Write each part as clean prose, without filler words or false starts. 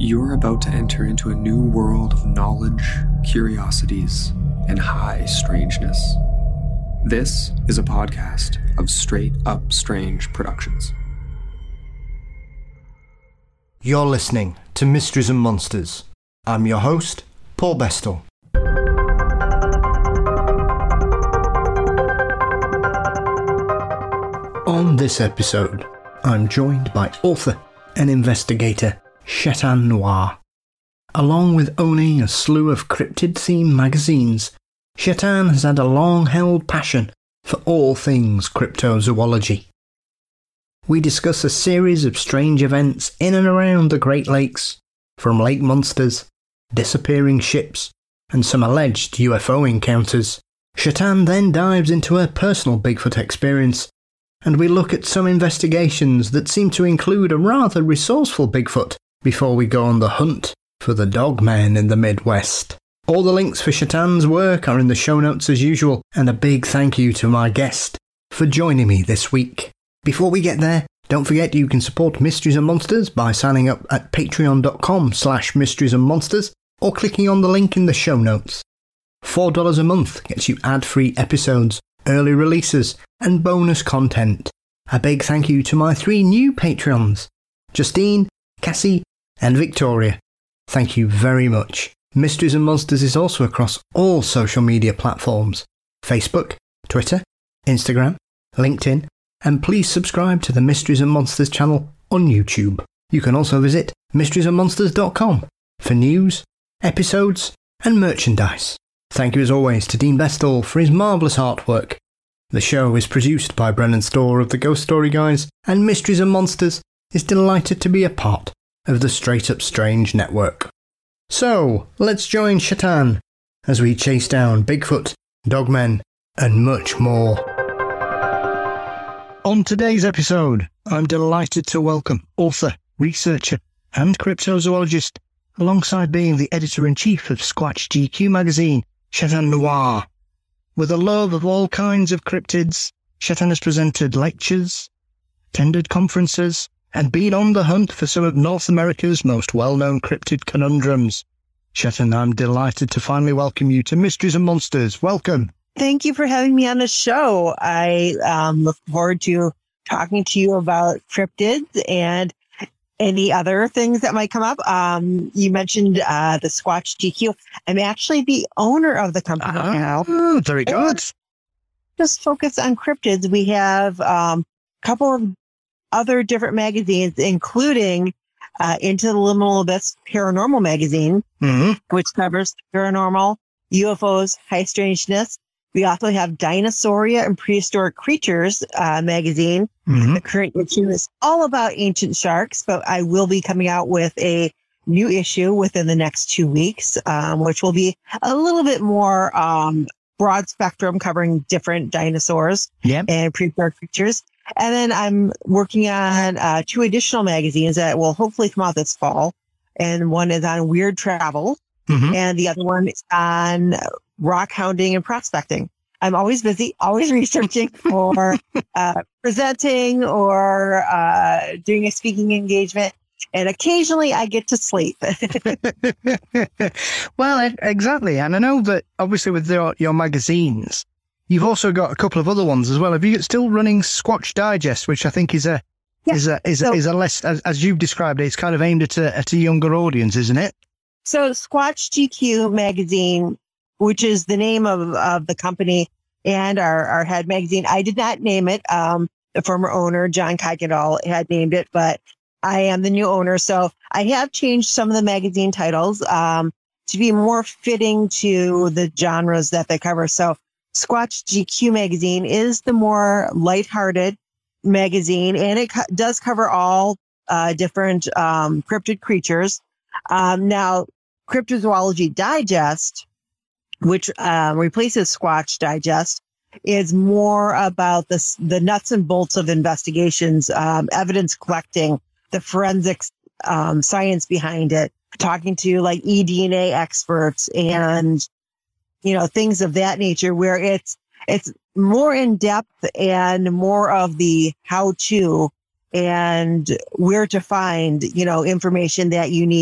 You're about to enter into a new world of knowledge, curiosities, and high strangeness. This is a podcast of Straight Up Strange Productions. You're listening to Mysteries and Monsters. I'm your host, Paul Bestel. On this episode, I'm joined by author and investigator Chetan Noir. Along with owning a slew of cryptid-themed magazines, Chetan has had a long-held passion for all things cryptozoology. We discuss a series of strange events in and around the Great Lakes, from lake monsters, disappearing ships, and some alleged UFO encounters. Chetan then dives into her personal Bigfoot experience, and we look at some investigations that seem to include a rather resourceful Bigfoot before we go on the hunt for the Dogmen in the Midwest. All the links for Chetan's work are in the show notes as usual, and a big thank you to my guest for joining me this week. Before we get there, don't forget you can support Mysteries and Monsters by signing up at patreon.com/mysteries and monsters or clicking on the link in the show notes. $4 a month gets you ad-free episodes, early releases, and bonus content. A big thank you to my 3 new Patreons, Justine, Cassie, and Victoria. Thank you very much. Mysteries and Monsters is also across all social media platforms: Facebook, Twitter, Instagram, LinkedIn, and please subscribe to the Mysteries and Monsters channel on YouTube. You can also visit mysteriesandmonsters.com for news, episodes, and merchandise. Thank you as always to Dean Bestel for his marvellous artwork. The show is produced by Brennan Storr of the Ghost Story Guys, and Mysteries and Monsters is delighted to be a part of the Straight Up Strange network. So, let's join Chetan as we chase down Bigfoot, Dogmen, and much more. On today's episode, I'm delighted to welcome author, researcher, and cryptozoologist, alongside being the editor-in-chief of Squatch GQ magazine, Chetan Noir. With a love of all kinds of cryptids, Chetan has presented lectures, attended conferences, and been on the hunt for some of North America's most well-known cryptid conundrums. Chetan, I'm delighted to finally welcome you to Mysteries and Monsters. Welcome. Thank you for having me on the show. I look forward to talking to you about cryptids and any other things that might come up. You mentioned the Squatch GQ. I'm actually the owner of the company now. Very good. Just focus on cryptids. We have a couple of other different magazines, including Into the Liminal Abyss Paranormal magazine, which covers paranormal, UFOs, high strangeness. We also have Dinosauria and Prehistoric Creatures magazine. The current issue is all about ancient sharks, but I will be coming out with a new issue within the next 2 weeks, which will be a little bit more broad spectrum, covering different dinosaurs and prehistoric creatures. And then I'm working on 2 additional magazines that will hopefully come out this fall. And one is on weird travel, and the other one is on rock hounding and prospecting. I'm always busy, always researching for presenting or doing a speaking engagement. And occasionally I get to sleep. Well, exactly. And I know that obviously with your magazines, you've also got a couple of other ones as well. Have you still running Squatch Digest, which I think is a less, as you've described it, it's kind of aimed at a younger audience, isn't it? So Squatch GQ magazine, which is the name of the company and our head magazine. I did not name it. The former owner, John Kuykendall, had named it, but I am the new owner. So I have changed some of the magazine titles to be more fitting to the genres that they cover. So Squatch GQ magazine is the more lighthearted magazine, and it does cover all different cryptid creatures. Now, Cryptozoology Digest, which replaces Squatch Digest, is more about the nuts and bolts of investigations, evidence collecting, the forensics science behind it, talking to like eDNA experts and, things of that nature, where it's more in depth and more of the how to and where to find, information that you need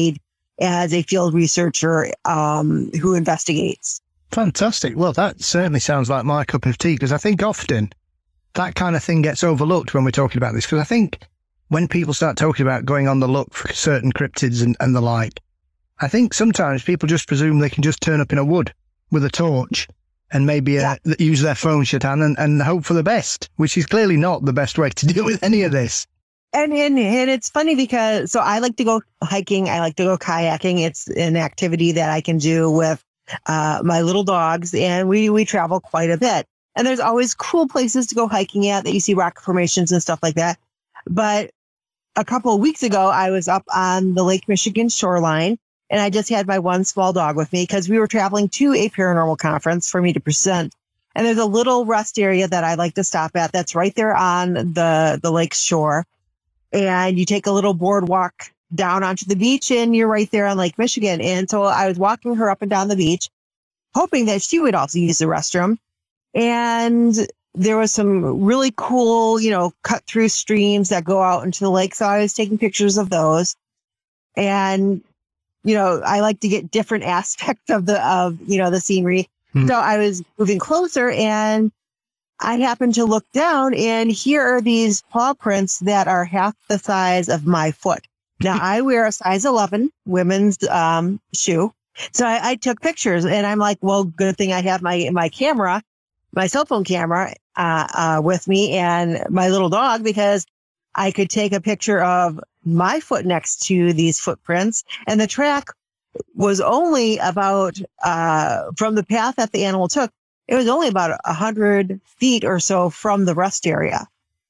as a field researcher who investigates. Fantastic. Well, that certainly sounds like my cup of tea, because I think often that kind of thing gets overlooked when we're talking about this, because I think when people start talking about going on the look for certain cryptids and the like, I think sometimes people just presume they can just turn up in a wood with a torch and maybe use their phone, Chetan, and hope for the best, which is clearly not the best way to deal with any of this. And it's funny because, so I like to go hiking. I like to go kayaking. It's an activity that I can do with my little dogs, and we travel quite a bit. And there's always cool places to go hiking at that you see rock formations and stuff like that. But a couple of weeks ago, I was up on the Lake Michigan shoreline, and I just had my one small dog with me because we were traveling to a paranormal conference for me to present. And there's a little rest area that I like to stop at that's right there on the lake shore. And you take a little boardwalk down onto the beach, and you're right there on Lake Michigan. And so I was walking her up and down the beach, hoping that she would also use the restroom. And there was some really cool, cut through streams that go out into the lake. So I was taking pictures of those. And, I like to get different aspects of the scenery. So I was moving closer, and I happened to look down, and here are these paw prints that are half the size of my foot. Now I wear a size 11 women's shoe. So I took pictures, and I'm like, well, good thing I have my camera, my cell phone camera, with me, and my little dog, because I could take a picture of my foot next to these footprints. And the track was only about, from the path that the animal took, it was only about 100 feet or so from the rest area.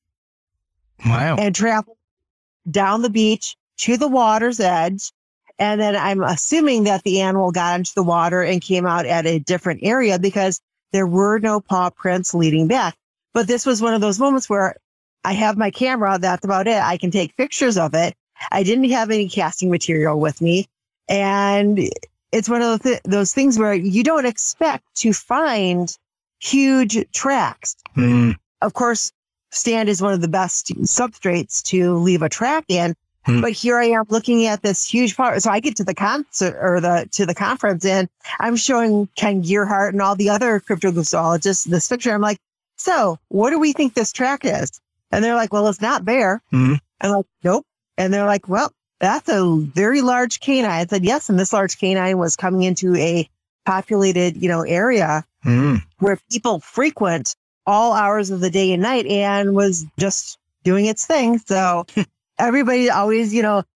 Wow. And traveled down the beach to the water's edge. And then I'm assuming that the animal got into the water and came out at a different area because there were no paw prints leading back. But this was one of those moments where I have my camera. That's about it. I can take pictures of it. I didn't have any casting material with me. And it's one of those things where you don't expect to find huge tracks. Of course, sand is one of the best substrates to leave a track in. But here I am looking at this huge part. So I get to the concert or to the conference, and I'm showing Ken Gearhart and all the other cryptozoologists this picture. I'm like, so what do we think this track is? And they're like, well, it's not bear. I'm like, nope. And they're like, well, that's a very large canine. I said, yes. And this large canine was coming into a populated, area where people frequent all hours of the day and night, and was just doing its thing. So everybody always,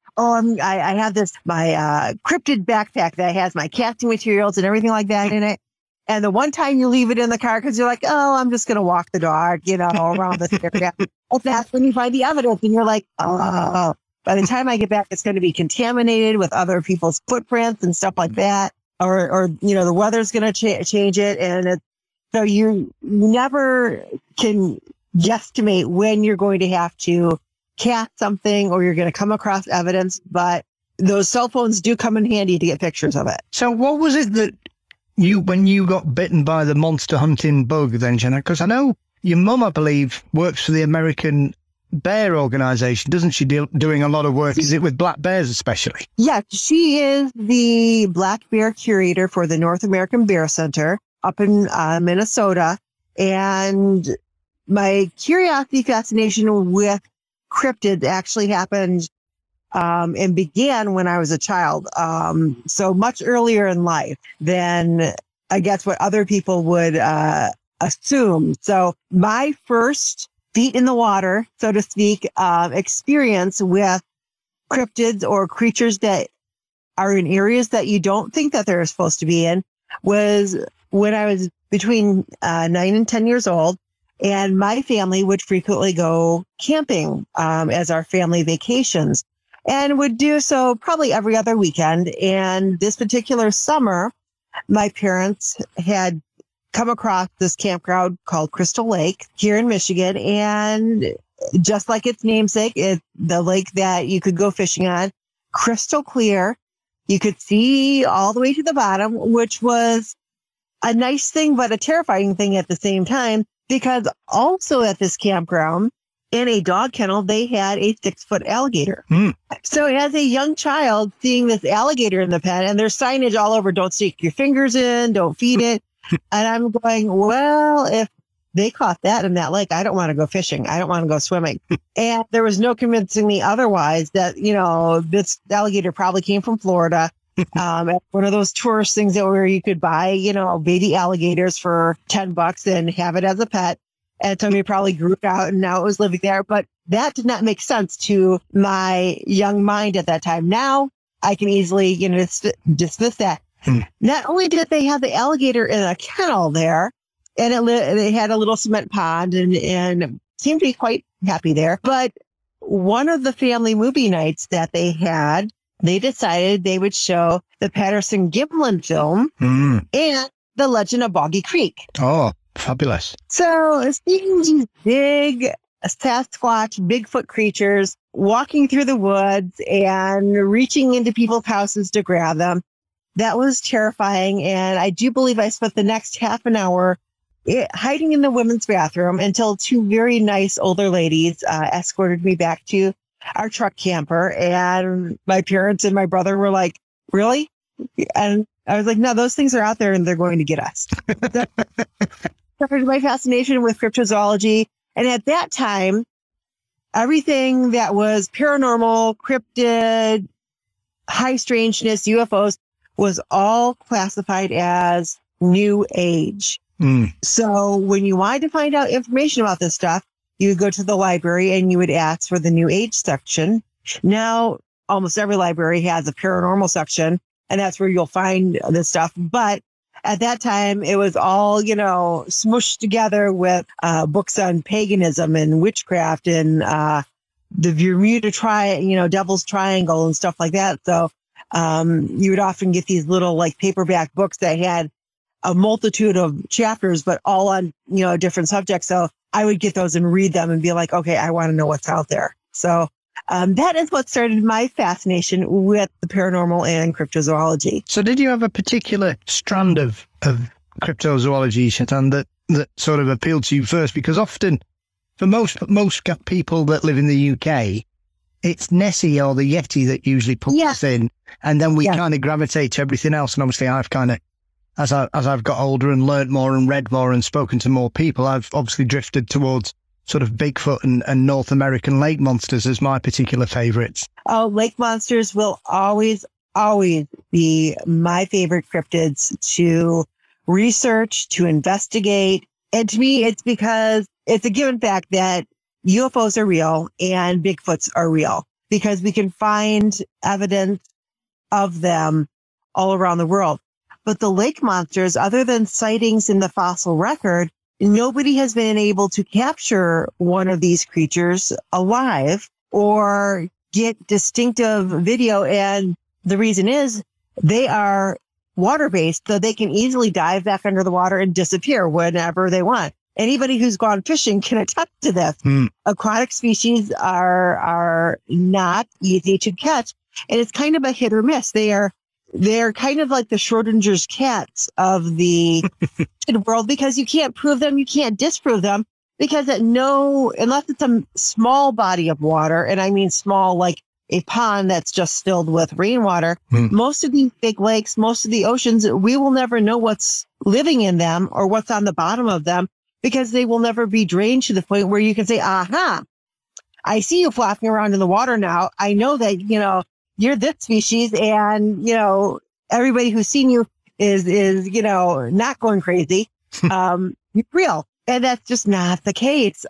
I have my cryptid backpack that has my casting materials and everything like that in it. And the one time you leave it in the car because you're like, oh, I'm just going to walk the dog, around this area. That's when you find the evidence, and you're like, oh, by the time I get back, it's going to be contaminated with other people's footprints and stuff like that. Or the weather's going to change it. And so you never can guesstimate when you're going to have to cast something or you're going to come across evidence. But those cell phones do come in handy to get pictures of it. So what was it that when you got bitten by the monster hunting bug then, Jenna? Because I know your mum, I believe, works for the American Bear Organization, doesn't she? Doing a lot of work, is it with black bears especially? Yeah, she is the black bear curator for the North American Bear Center up in Minnesota. And my curiosity fascination with cryptids actually happened and began when I was a child. So much earlier in life than I guess what other people would assume. So my first feet in the water, so to speak, experience with cryptids or creatures that are in areas that you don't think that they're supposed to be in was when I was between 9 and 10 years old. And my family would frequently go camping as our family vacations, and would do so probably every other weekend. And this particular summer, my parents had come across this campground called Crystal Lake here in Michigan. And just like its namesake, it's the lake that you could go fishing on, crystal clear. You could see all the way to the bottom, which was a nice thing, but a terrifying thing at the same time, because also at this campground, in a dog kennel, they had a 6-foot alligator. Mm. So as a young child, seeing this alligator in the pen, and there's signage all over, don't stick your fingers in, don't feed it. And I'm going, well, if they caught that in that lake, I don't want to go fishing. I don't want to go swimming. And there was no convincing me otherwise that, this alligator probably came from Florida. One of those tourist things where you could buy, baby alligators for $10 and have it as a pet. And so we probably grew it out and now it was living there. But that did not make sense to my young mind at that time. Now I can easily, dismiss that. Not only did they have the alligator in a kennel there, and they had a little cement pond and seemed to be quite happy there. But one of the family movie nights that they had, they decided they would show the Patterson-Gimlin film and The Legend of Boggy Creek. Oh, fabulous. So seeing these big Sasquatch, Bigfoot creatures walking through the woods and reaching into people's houses to grab them, that was terrifying. And I do believe I spent the next half an hour hiding in the women's bathroom until two very nice older ladies escorted me back to our truck camper. And my parents and my brother were like, really? And I was like, no, those things are out there and they're going to get us. Started my fascination with cryptozoology. And at that time, everything that was paranormal, cryptid, high strangeness, UFOs was all classified as New Age. So when you wanted to find out information about this stuff, you would go to the library and you would ask for the New Age section. Now, almost every library has a paranormal section, and that's where you'll find this stuff. But at that time, it was all, smushed together with books on paganism and witchcraft and the Bermuda Devil's Triangle and stuff like that. So you would often get these little paperback books that had a multitude of chapters, but all on, different subjects. So I would get those and read them and be like, okay, I want to know what's out there. So that is what started my fascination with the paranormal and cryptozoology. So did you have a particular strand of cryptozoology, Chetan, that sort of appealed to you first? Because often for most people that live in the UK, it's Nessie or the Yeti that usually pulls us in. And then we kind of gravitate to everything else. And obviously I've kind of, as I've got older and learned more and read more and spoken to more people, I've obviously drifted towards sort of Bigfoot and North American lake monsters as my particular favorites. Oh, lake monsters will always be my favorite cryptids to research, to investigate. And to me, it's because it's a given fact that UFOs are real and Bigfoots are real, because we can find evidence of them all around the world. But the lake monsters, other than sightings in the fossil record, nobody has been able to capture one of these creatures alive or get distinctive video. And the reason is they are water-based, so they can easily dive back under the water and disappear whenever they want. Anybody who's gone fishing can attest to this. Aquatic species are not easy to catch, and it's kind of a hit or miss. They're kind of like the Schrodinger's cats of the world, because you can't prove them, you can't disprove them, because unless it's a small body of water, and I mean small like a pond that's just filled with rainwater, most of these big lakes, most of the oceans, we will never know what's living in them or what's on the bottom of them, because they will never be drained to the point where you can say, aha, I see you flopping around in the water now. I know that, you're this species, and, everybody who's seen you is not going crazy. You're real. And that's just not the case.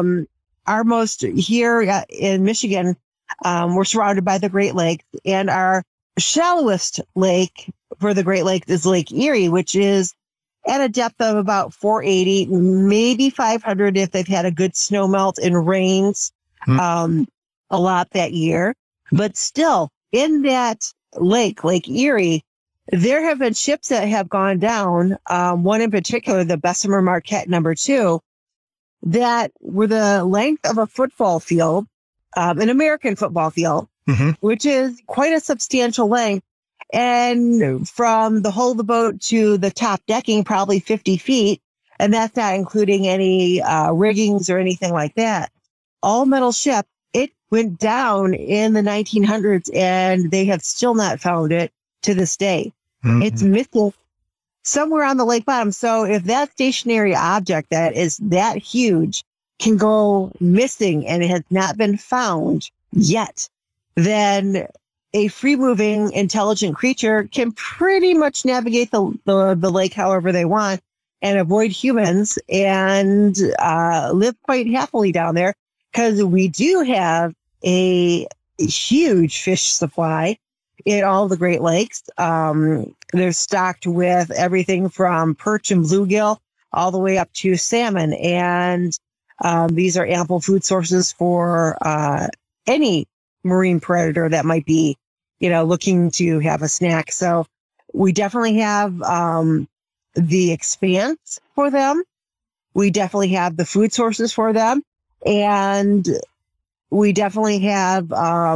Here in Michigan, we're surrounded by the Great Lakes, and our shallowest lake for the Great Lakes is Lake Erie, which is at a depth of about 480, maybe 500 if they've had a good snow melt and rains a lot that year. But still, in that Lake Erie, there have been ships that have gone down, one in particular, the Bessemer Marquette #2, that were the length of a football field, an American football field, which is quite a substantial length. And from the hull of the boat to the top decking, probably 50 feet. And that's not including any riggings or anything like that. all-metal ship. It went down in the 1900s, and they have still not found it to this day. Mm-hmm. It's missing somewhere on the lake bottom. So if that stationary object that is that huge can go missing and it has not been found yet, then a free-moving, intelligent creature can pretty much navigate the lake however they want and avoid humans and live quite happily down there, because we do have a huge fish supply in all the Great Lakes. They're stocked with everything from perch and bluegill all the way up to salmon. And these are ample food sources for any marine predator that might be, looking to have a snack. So we definitely have the expanse for them. We definitely have the food sources for them. And we definitely have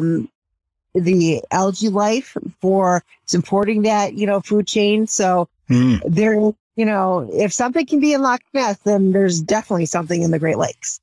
the algae life for supporting that, food chain. So there, if something can be in Loch Ness, then there's definitely something in the Great Lakes.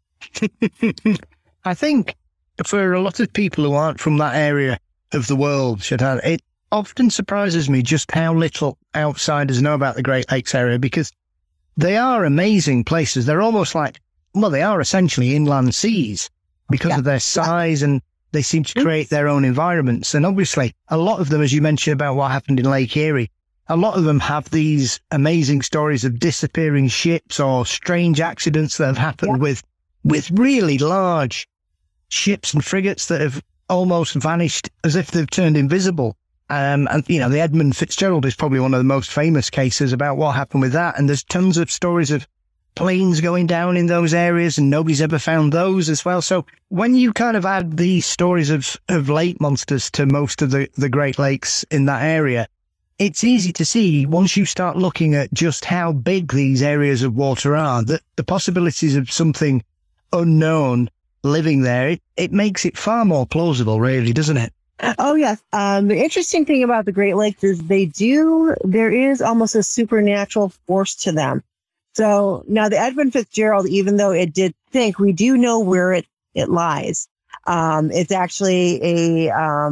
I think for a lot of people who aren't from that area of the world, Chetan, it often surprises me just how little outsiders know about the Great Lakes area, because they are amazing places. They're almost like, they are essentially inland seas because of their size, and they seem to create their own environments. And obviously, a lot of them, as you mentioned about what happened in Lake Erie, a lot of them have these amazing stories of disappearing ships or strange accidents that have happened with really large ships and frigates that have almost vanished as if they've turned invisible. And, the Edmund Fitzgerald is probably one of the most famous cases about what happened with that. And there's tons of stories of planes going down in those areas, and nobody's ever found those as well. So when you kind of add these stories of lake monsters to most of the Great Lakes in that area, it's easy to see, once you start looking at just how big these areas of water are, that the possibilities of something unknown living there, it makes it far more plausible, really, doesn't it? Oh, yes. The interesting thing about the Great Lakes is there is almost a supernatural force to them. So now the Edmund Fitzgerald, even though it did sink, we do know where it lies. It's actually a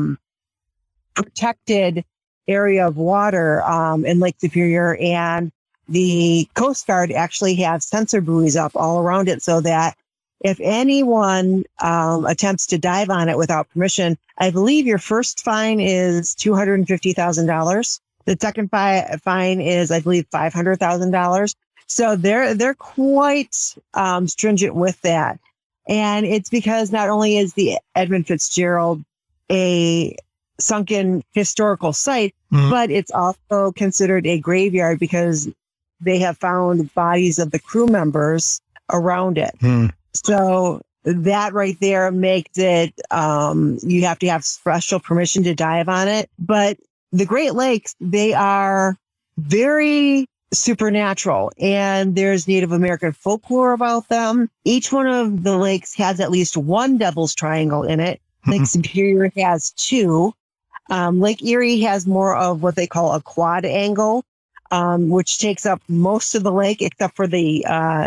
protected area of water in Lake Superior, and the Coast Guard actually have sensor buoys up all around it, so that if anyone attempts to dive on it without permission, I believe your first fine is $250,000. The second fine is, I believe, $500,000. So they're quite stringent with that. And it's because not only is the Edmund Fitzgerald a sunken historical site, but it's also considered a graveyard because they have found bodies of the crew members around it. So that right there makes it, you have to have special permission to dive on it. But the Great Lakes, they are very supernatural, and there's Native American folklore about them. Each one of the lakes has at least one Devil's Triangle in it. Lake Superior has two. Lake Erie has more of what they call a quad angle, which takes up most of the lake except for the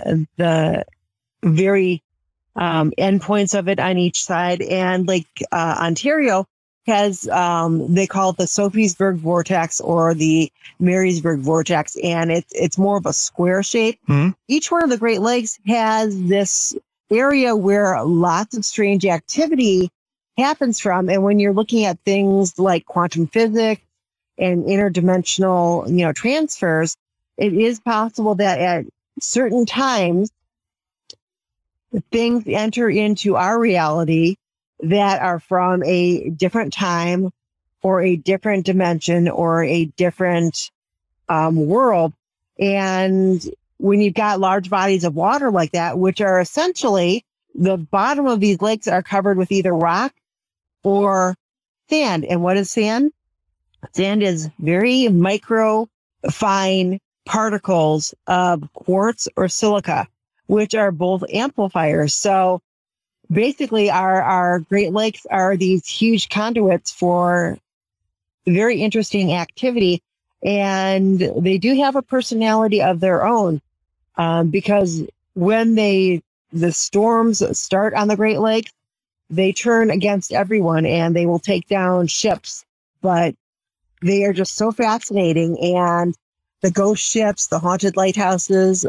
very endpoints of it on each side. And Lake Ontario has, they call it the Sophiesburg Vortex or the Marysburg Vortex, and it's more of a square shape. Each one of the Great Lakes has this area where lots of strange activity happens from. And when you're looking at things like quantum physics and interdimensional, transfers, it is possible that at certain times, things enter into our reality that are from a different time or a different dimension or a different world. And when you've got large bodies of water like that, which are essentially the bottom of these lakes are covered with either rock or sand. And what is sand? Sand is very micro, fine particles of quartz or silica, which are both amplifiers. So basically our Great Lakes are these huge conduits for very interesting activity. And they do have a personality of their own, because when they the storms start on the Great Lakes, they turn against everyone and they will take down ships. But they are just so fascinating. And the ghost ships, the haunted lighthouses,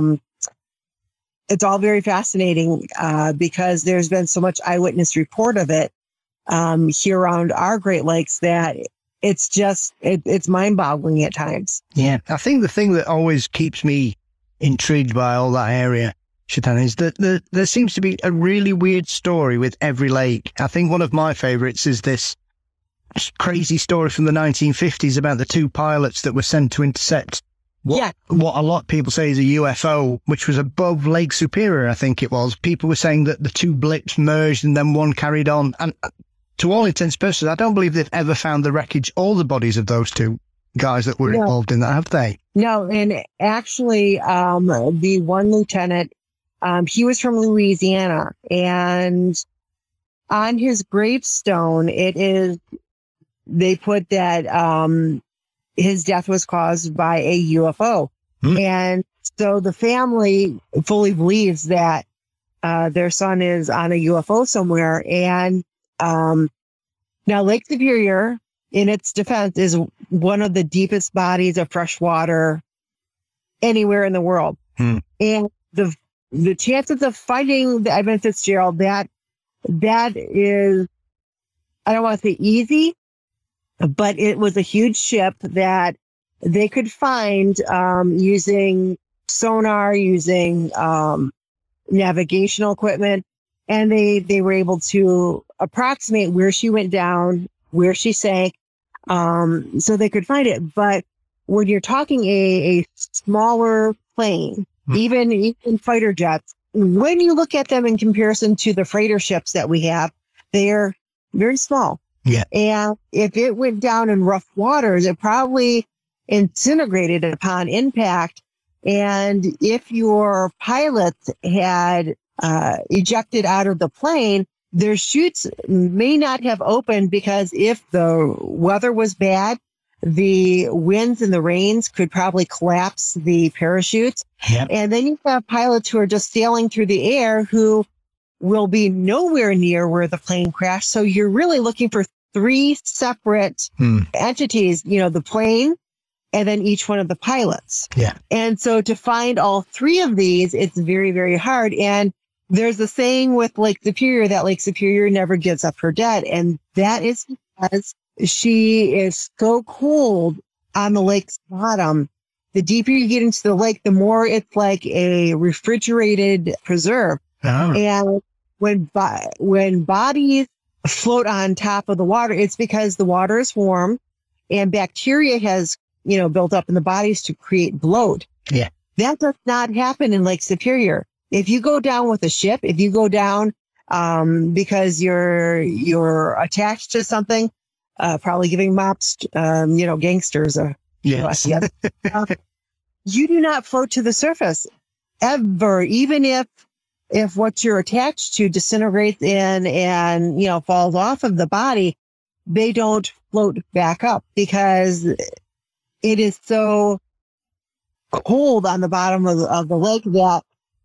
it's all very fascinating because there's been so much eyewitness report of it here around our Great Lakes that it's just, it's mind-boggling at times. Yeah, I think the thing that always keeps me intrigued by all that area, Chetan, is that there seems to be a really weird story with every lake. I think one of my favourites is this crazy story from the 1950s about the two pilots that were sent to intercept what a lot of people say is a UFO, which was above Lake Superior, I think it was. People were saying that the two blips merged and then one carried on. And to all intents and purposes, I don't believe they've ever found the wreckage or the bodies of those two guys that were involved in that, have they? No, and actually, the one lieutenant, he was from Louisiana, and on his gravestone, they put that his death was caused by a UFO. And so the family fully believes that their son is on a UFO somewhere. And now Lake Superior, in its defense, is one of the deepest bodies of fresh water anywhere in the world. And the chances of finding the Edmund Fitzgerald, that is, I don't want to say easy, but it was a huge ship that they could find using sonar, using navigational equipment, and they were able to approximate where she went down, where she sank, so they could find it. But when you're talking a smaller plane, even fighter jets, when you look at them in comparison to the freighter ships that we have, they're very small. Yeah. And if it went down in rough waters, it probably disintegrated upon impact. And if your pilots had ejected out of the plane, their chutes may not have opened because if the weather was bad, the winds and the rains could probably collapse the parachutes. Yep. And then you have pilots who are just sailing through the air who will be nowhere near where the plane crashed. So you're really looking for three separate entities, the plane and then each one of the pilots. Yeah. And so to find all three of these, it's very, very hard. And there's a saying with Lake Superior that Lake Superior never gives up her dead. And that is because she is so cold on the lake's bottom. The deeper you get into the lake, the more it's like a refrigerated preserve. Oh. And when bodies float on top of the water, it's because the water is warm and bacteria has, built up in the bodies to create bloat. Yeah. That does not happen in Lake Superior. If you go down with a ship, if you go down because you're attached to something, probably giving mops, gangsters. Yes. You do not float to the surface ever, even if what you're attached to disintegrates and falls off of the body, they don't float back up because it is so cold on the bottom of the lake that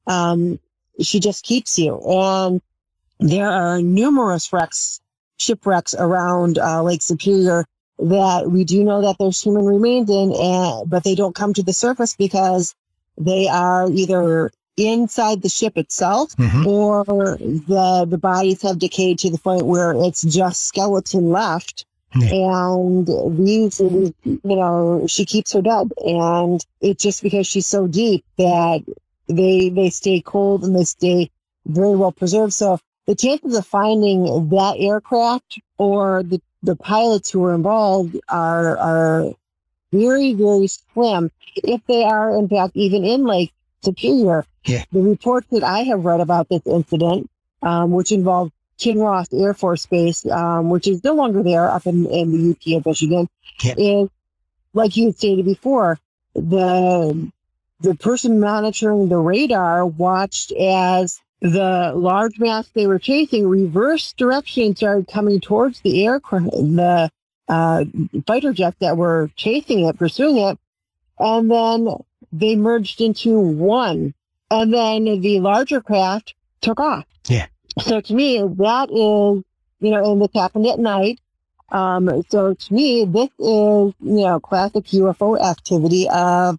she just keeps you. And there are numerous shipwrecks around Lake Superior that we do know that there's human remains in, but they don't come to the surface because they are either inside the ship itself or the bodies have decayed to the point where it's just skeleton left. And these, she keeps her dead. And it's just because she's so deep that they stay cold and they stay very well preserved. So the chances of finding that aircraft or the pilots who were involved are very, very slim, if they are, in fact, even in Lake Superior. Yeah. The reports that I have read about this incident, which involved Kinross Air Force Base, which is no longer there up in the UP of Michigan, is, like you stated before, the person monitoring the radar watched as the large mass they were chasing reversed direction and started coming towards the aircraft, the fighter jets that were chasing it, pursuing it, and then they merged into one. And then the larger craft took off. Yeah. So to me, that is, and this happened at night. So to me, this is, classic UFO activity of,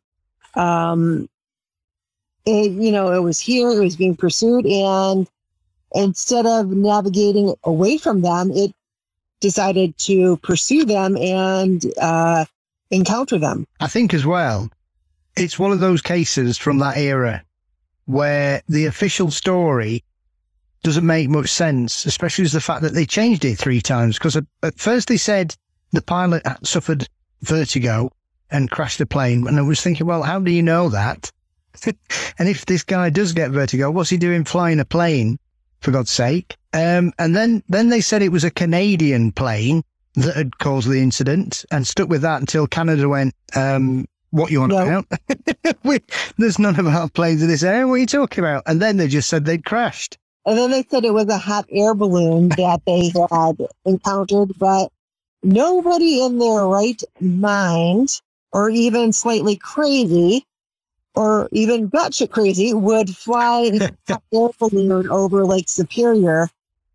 it was here, it was being pursued, and instead of navigating away from them, it decided to pursue them and encounter them. I think as well, it's one of those cases from that era where the official story doesn't make much sense, especially as the fact that they changed it 3 times. Because at first they said the pilot had suffered vertigo and crashed the plane. And I was thinking, well, how do you know that? And if this guy does get vertigo, what's he doing flying a plane, for God's sake? And then they said it was a Canadian plane that had caused the incident, and stuck with that until Canada went, what you want about? There's none of our planes in this area. What are you talking about? And then they just said they'd crashed. And then they said it was a hot air balloon that they had encountered, but nobody in their right mind, or even slightly crazy, or even batshit crazy, would fly a hot air balloon over Lake Superior,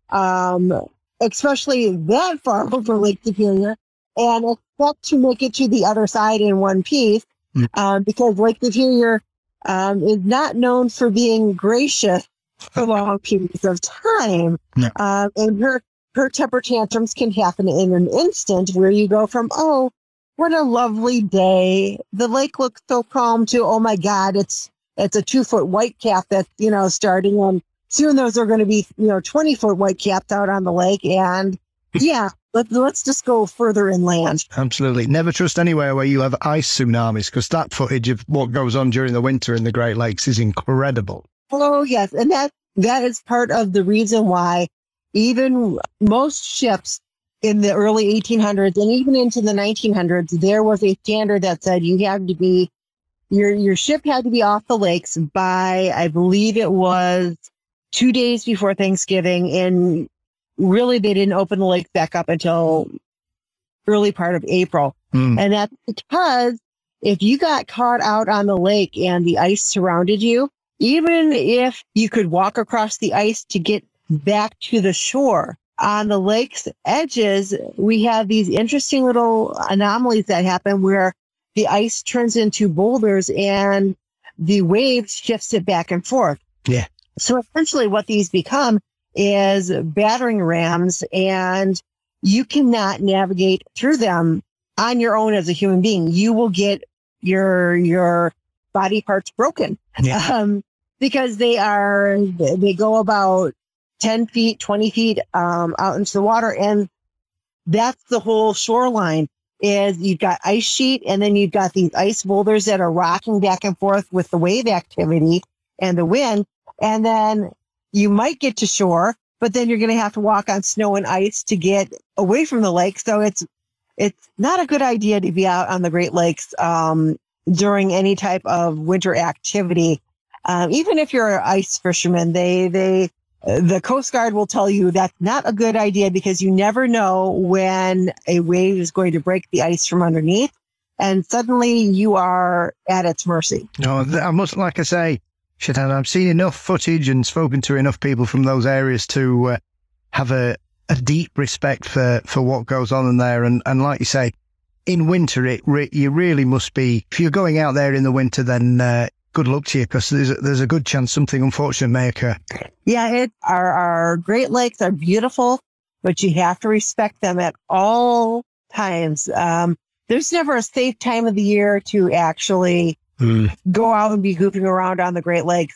especially that far over Lake Superior, and expect to make it to the other side in one piece, because Lake Superior is not known for being gracious for long periods of time. No. And her temper tantrums can happen in an instant, where you go from, oh, what a lovely day, the lake looks so calm, to, oh my God, it's a 2-foot whitecap that's, starting, and soon those are going to be, 20-foot whitecaps out on the lake. And yeah, let's just go further inland. Absolutely. Never trust anywhere where you have ice tsunamis, because that footage of what goes on during the winter in the Great Lakes is incredible. Oh, yes. And that is part of the reason why even most ships in the early 1800s and even into the 1900s, there was a standard that said you had to be, your ship had to be off the lakes by, I believe it was 2 days before Thanksgiving. And really, they didn't open the lake back up until early part of April. And that's because if you got caught out on the lake and the ice surrounded you, even if you could walk across the ice to get back to the shore, on the lake's edges, we have these interesting little anomalies that happen where the ice turns into boulders and the waves shifts it back and forth. Yeah. So essentially what these become is battering rams, and you cannot navigate through them on your own as a human being. You will get your body parts broken. Yeah. Because they go about 10 feet, 20 feet out into the water. And that's the whole shoreline, is you've got ice sheet, and then you've got these ice boulders that are rocking back and forth with the wave activity and the wind. And then you might get to shore, but then you're going to have to walk on snow and ice to get away from the lake. So it's not a good idea to be out on the Great Lakes during any type of winter activity. Even if you're an ice fisherman, the Coast Guard will tell you that's not a good idea, because you never know when a wave is going to break the ice from underneath, and suddenly you are at its mercy. No, I must, like I say, Chetan, I've seen enough footage and spoken to enough people from those areas to have a deep respect for what goes on in there. And like you say, in winter, you really must be, if you're going out there in the winter, then good luck to you, because there's a good chance something unfortunate may occur. Yeah, our Great Lakes are beautiful, but you have to respect them at all times. There's never a safe time of the year to actually go out and be goofing around on the Great Lakes.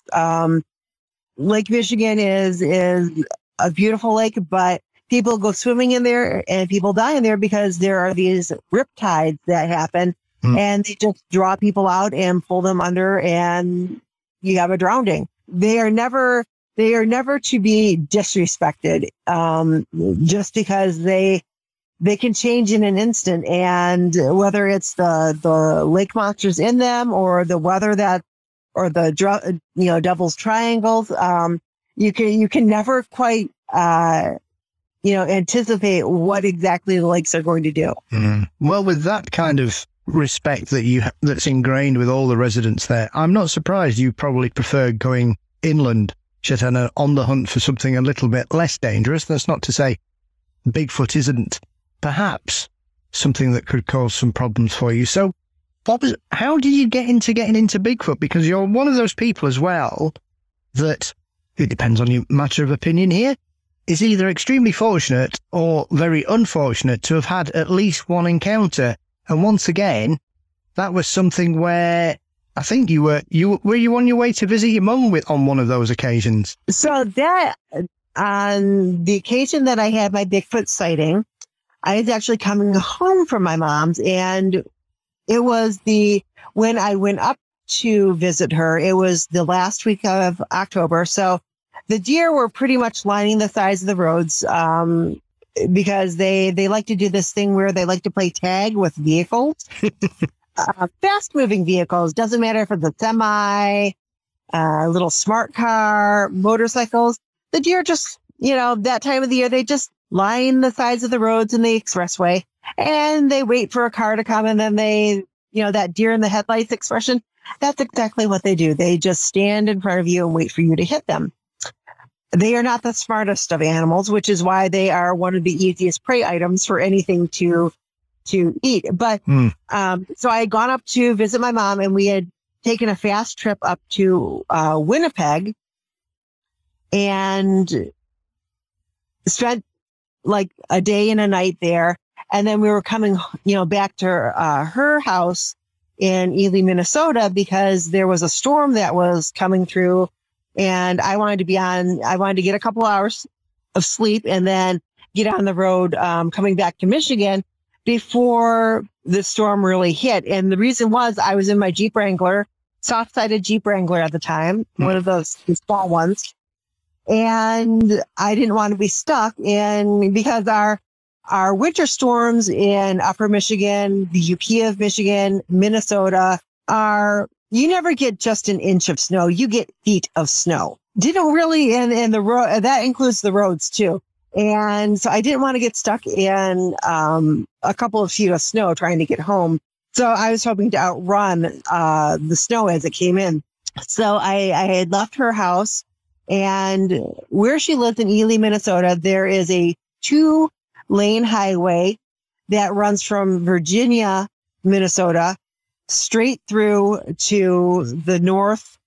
Lake Michigan is a beautiful lake, but people go swimming in there and people die in there because there are these rip tides that happen. And they just draw people out and pull them under, and you have a drowning. They are never to be disrespected, just because they can change in an instant. And whether it's the lake monsters in them, or the weather or the Devil's Triangles, you can never quite anticipate what exactly the lakes are going to do. Well, with that kind of respect that's ingrained with all the residents there. I'm not surprised you probably prefer going inland, Chaitanya, on the hunt for something a little bit less dangerous. That's not to say Bigfoot isn't perhaps something that could cause some problems for you. So how did you get into getting into Bigfoot? Because you're one of those people as well that, it depends on your matter of opinion here, is either extremely fortunate or very unfortunate to have had at least one encounter. And once again, that was something where I think were you on your way to visit your mum on one of those occasions? So that, on the occasion that I had my Bigfoot sighting, I was actually coming home from my mom's, and it was when I went up to visit her, it was the last week of October. So the deer were pretty much lining the sides of the roads, because they like to do this thing where they like to play tag with vehicles, fast moving vehicles. Doesn't matter if it's a semi, little smart car, motorcycles. The deer just, that time of the year, they just line the sides of the roads and the expressway, and they wait for a car to come, and then they, that deer in the headlights expression, that's exactly what they do. They just stand in front of you and wait for you to hit them. They are not the smartest of animals, which is why they are one of the easiest prey items for anything to eat. But so I had gone up to visit my mom, and we had taken a fast trip up to Winnipeg and spent like a day and a night there. And then we were coming, back to her house in Ely, Minnesota, because there was a storm that was coming through, and I wanted to get a couple hours of sleep and then get on the road, coming back to Michigan before the storm really hit. And the reason was I was in my Jeep Wrangler, soft-sided Jeep Wrangler at the time, one of those small ones. And I didn't want to be stuck because our winter storms in Upper Michigan, the UP of Michigan, Minnesota you never get just an inch of snow. You get feet of snow. Didn't really, and the road, that includes the roads too. And so I didn't want to get stuck in a couple of feet of snow trying to get home. So I was hoping to outrun the snow as it came in. So I had left her house, and where she lives in Ely, Minnesota, there is a 2-lane highway that runs from Virginia, Minnesota, straight through to the north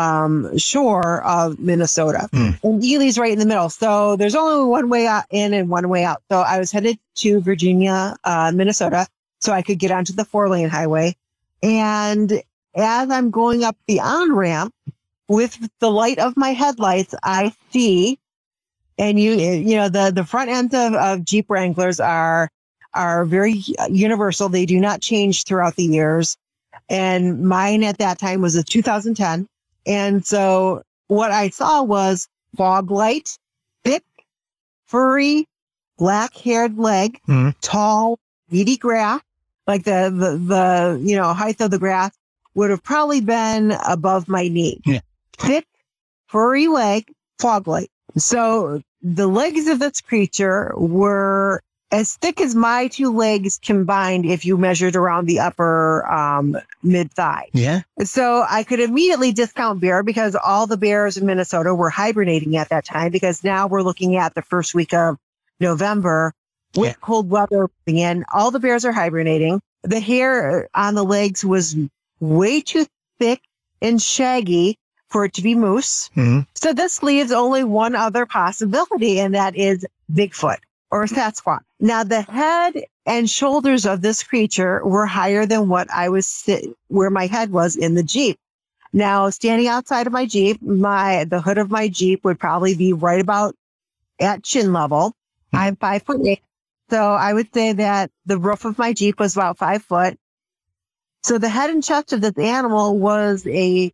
shore of Minnesota. And Ely's right in the middle. So there's only one way out in and one way out. So I was headed to Virginia, Minnesota, so I could get onto the 4-lane highway. And as I'm going up the on-ramp, with the light of my headlights, I see, and the front ends of Jeep Wranglers are very universal. They do not change throughout the years. And mine at that time was a 2010. And so what I saw was fog light, thick, furry, black-haired leg, tall, weedy grass, like the height of the grass would have probably been above my knee. Yeah. Thick, furry leg, fog light. So the legs of this creature were as thick as my 2 legs combined if you measured around the upper mid-thigh. Yeah. So I could immediately discount bear, because all the bears in Minnesota were hibernating at that time, because now we're looking at the first week of November with cold weather in. All the bears are hibernating. The hair on the legs was way too thick and shaggy for it to be moose. So this leaves only one other possibility, and that is Bigfoot or Sasquatch. Now, the head and shoulders of this creature were higher than what I was where my head was in the Jeep. Now, standing outside of my Jeep, the hood of my Jeep would probably be right about at chin level. I'm 5'8", so I would say that the roof of my Jeep was about 5 foot. So the head and chest of this animal was a,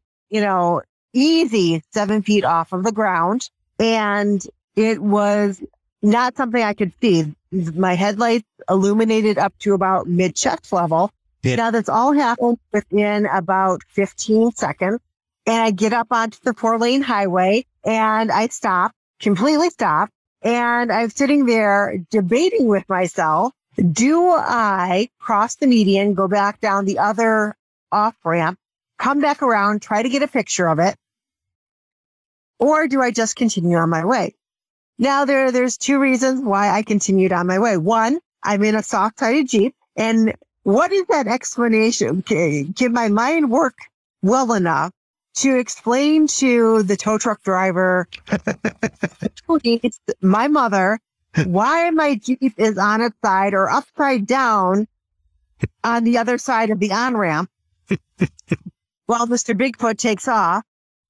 easy 7 feet off of the ground. And it was not something I could see. My headlights illuminated up to about mid-chest level. Yeah. Now, this all happened within about 15 seconds. And I get up onto the 4-lane highway, and I completely stop. And I'm sitting there debating with myself, Do I cross the median, go back down the other off ramp, come back around, try to get a picture of it? Or do I just continue on my way? Now, there's two reasons why I continued on my way. One, I'm in a soft-sided Jeep. And what is that explanation? Can my mind work well enough to explain to the tow truck driver, it's my mother, why my Jeep is on its side or upside down on the other side of the on-ramp while Mr. Bigfoot takes off?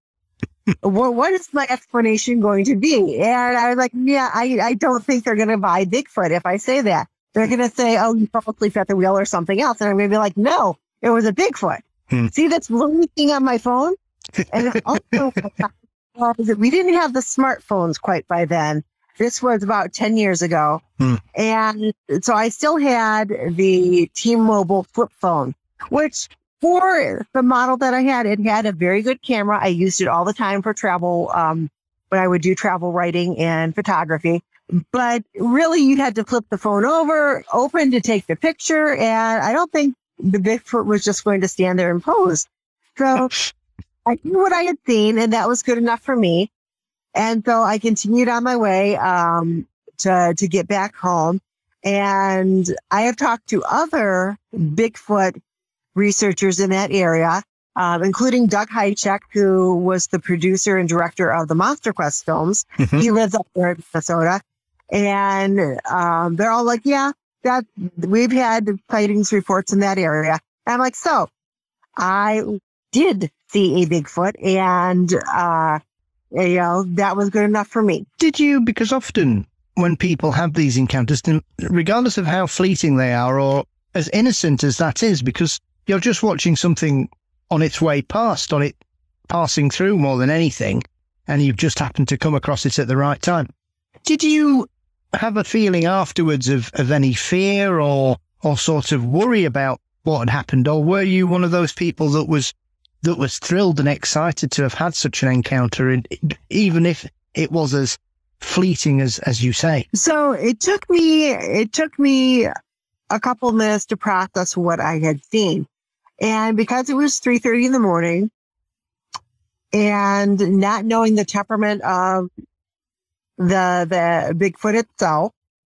What is my explanation going to be? And I was like, yeah, I don't think they're going to buy Bigfoot if I say that. They're going to say, oh, you fell asleep at the wheel or something else. And I'm going to be like, no, it was a Bigfoot. See, that's one thing on my phone. And also, we didn't have the smartphones quite by then. This was about 10 years ago. And so I still had the T-Mobile flip phone, which for the model that I had, it had a very good camera. I used it all the time for travel, when I would do travel writing and photography. But really, you had to flip the phone over, open to take the picture. And I don't think the Bigfoot was just going to stand there and pose. So I knew what I had seen, and that was good enough for me. And so I continued on my way to get back home. And I have talked to other Bigfoot researchers in that area, including Doug Hychek, who was the producer and director of the Monster Quest films. He lives up there in Minnesota. And they're all like, yeah, that we've had sightings reports in that area. And I'm like, so I did see a Bigfoot, and that was good enough for me. Did you? Because often when people have these encounters, regardless of how fleeting they are or as innocent as that is, because you're just watching something on its way past, on it passing through more than anything, and you've just happened to come across it at the right time. Did you have a feeling afterwards of any fear or sort of worry about what had happened? Or were you one of those people that was thrilled and excited to have had such an encounter, and even if it was as fleeting as you say? So it took me a couple of minutes to process what I had seen. And because it was 3:30 in the morning and not knowing the temperament of the Bigfoot itself,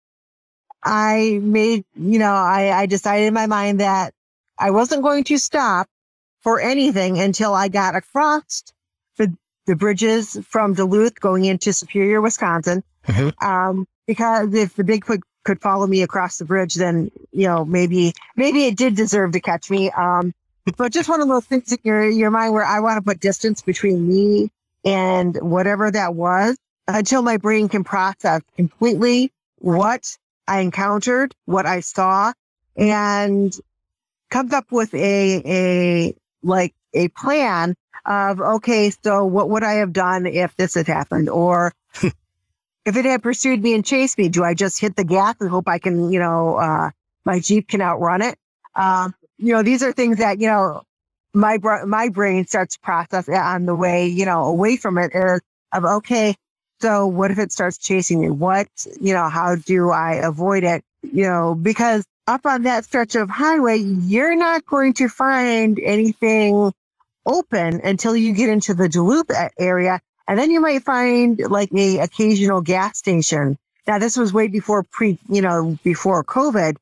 I decided in my mind that I wasn't going to stop for anything until I got across the bridges from Duluth going into Superior, Wisconsin. Because if the Bigfoot could follow me across the bridge, then, maybe it did deserve to catch me. But just one of those things in your mind where I want to put distance between me and whatever that was until my brain can process completely what I encountered, what I saw, and comes up with a plan of, okay, so what would I have done if this had happened? Or if it had pursued me and chased me, do I just hit the gas and hope I can, my Jeep can outrun it? These are things that, my brain starts to process on the way, away from it of, okay, so what if it starts chasing me? What, how do I avoid it? Because up on that stretch of highway, you're not going to find anything open until you get into the Duluth area. And then you might find like a occasional gas station. Now, this was way before before COVID.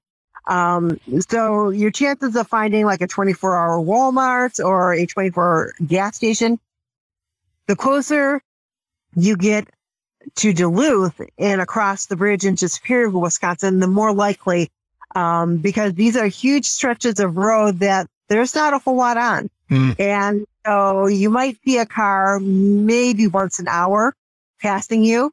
So your chances of finding like a 24-hour Walmart or a 24-hour gas station, the closer you get to Duluth and across the bridge into Superior, Wisconsin, the more likely, because these are huge stretches of road that there's not a whole lot on. And so you might see a car maybe once an hour passing you.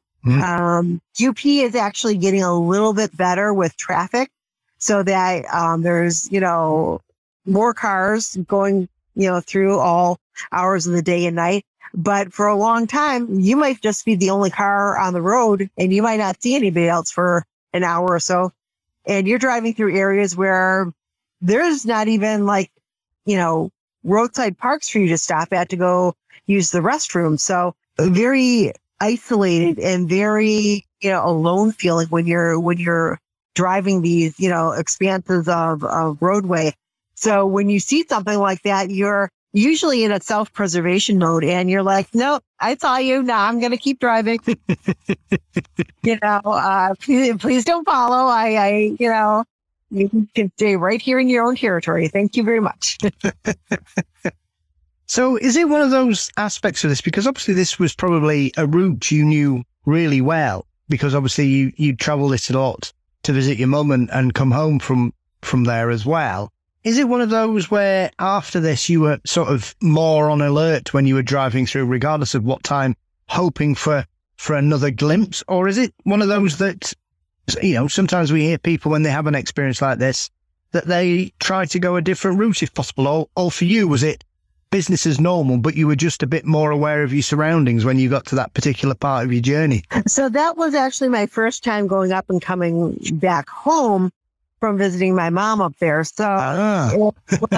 UP is actually getting a little bit better with traffic so that there's, more cars going, through all hours of the day and night. But for a long time, you might just be the only car on the road and you might not see anybody else for an hour or so. And you're driving through areas where there's not even roadside parks for you to stop at to go use the restroom. So very isolated and very, alone feeling when you're driving these, expanses of roadway. So when you see something like that, you're usually in a self-preservation mode and you're like, nope, I saw you. Now I'm going to keep driving. Please don't follow. You can stay right here in your own territory. Thank you very much. So is it one of those aspects of this? Because obviously this was probably a route you knew really well, because obviously you travel this a lot to visit your mum and come home from there as well. Is it one of those where after this you were sort of more on alert when you were driving through, regardless of what time, hoping for another glimpse? Or is it one of those that, sometimes we hear people when they have an experience like this, that they try to go a different route if possible? Or for you, was it business as normal, but you were just a bit more aware of your surroundings when you got to that particular part of your journey? So that was actually my first time going up and coming back home from visiting my mom up there. So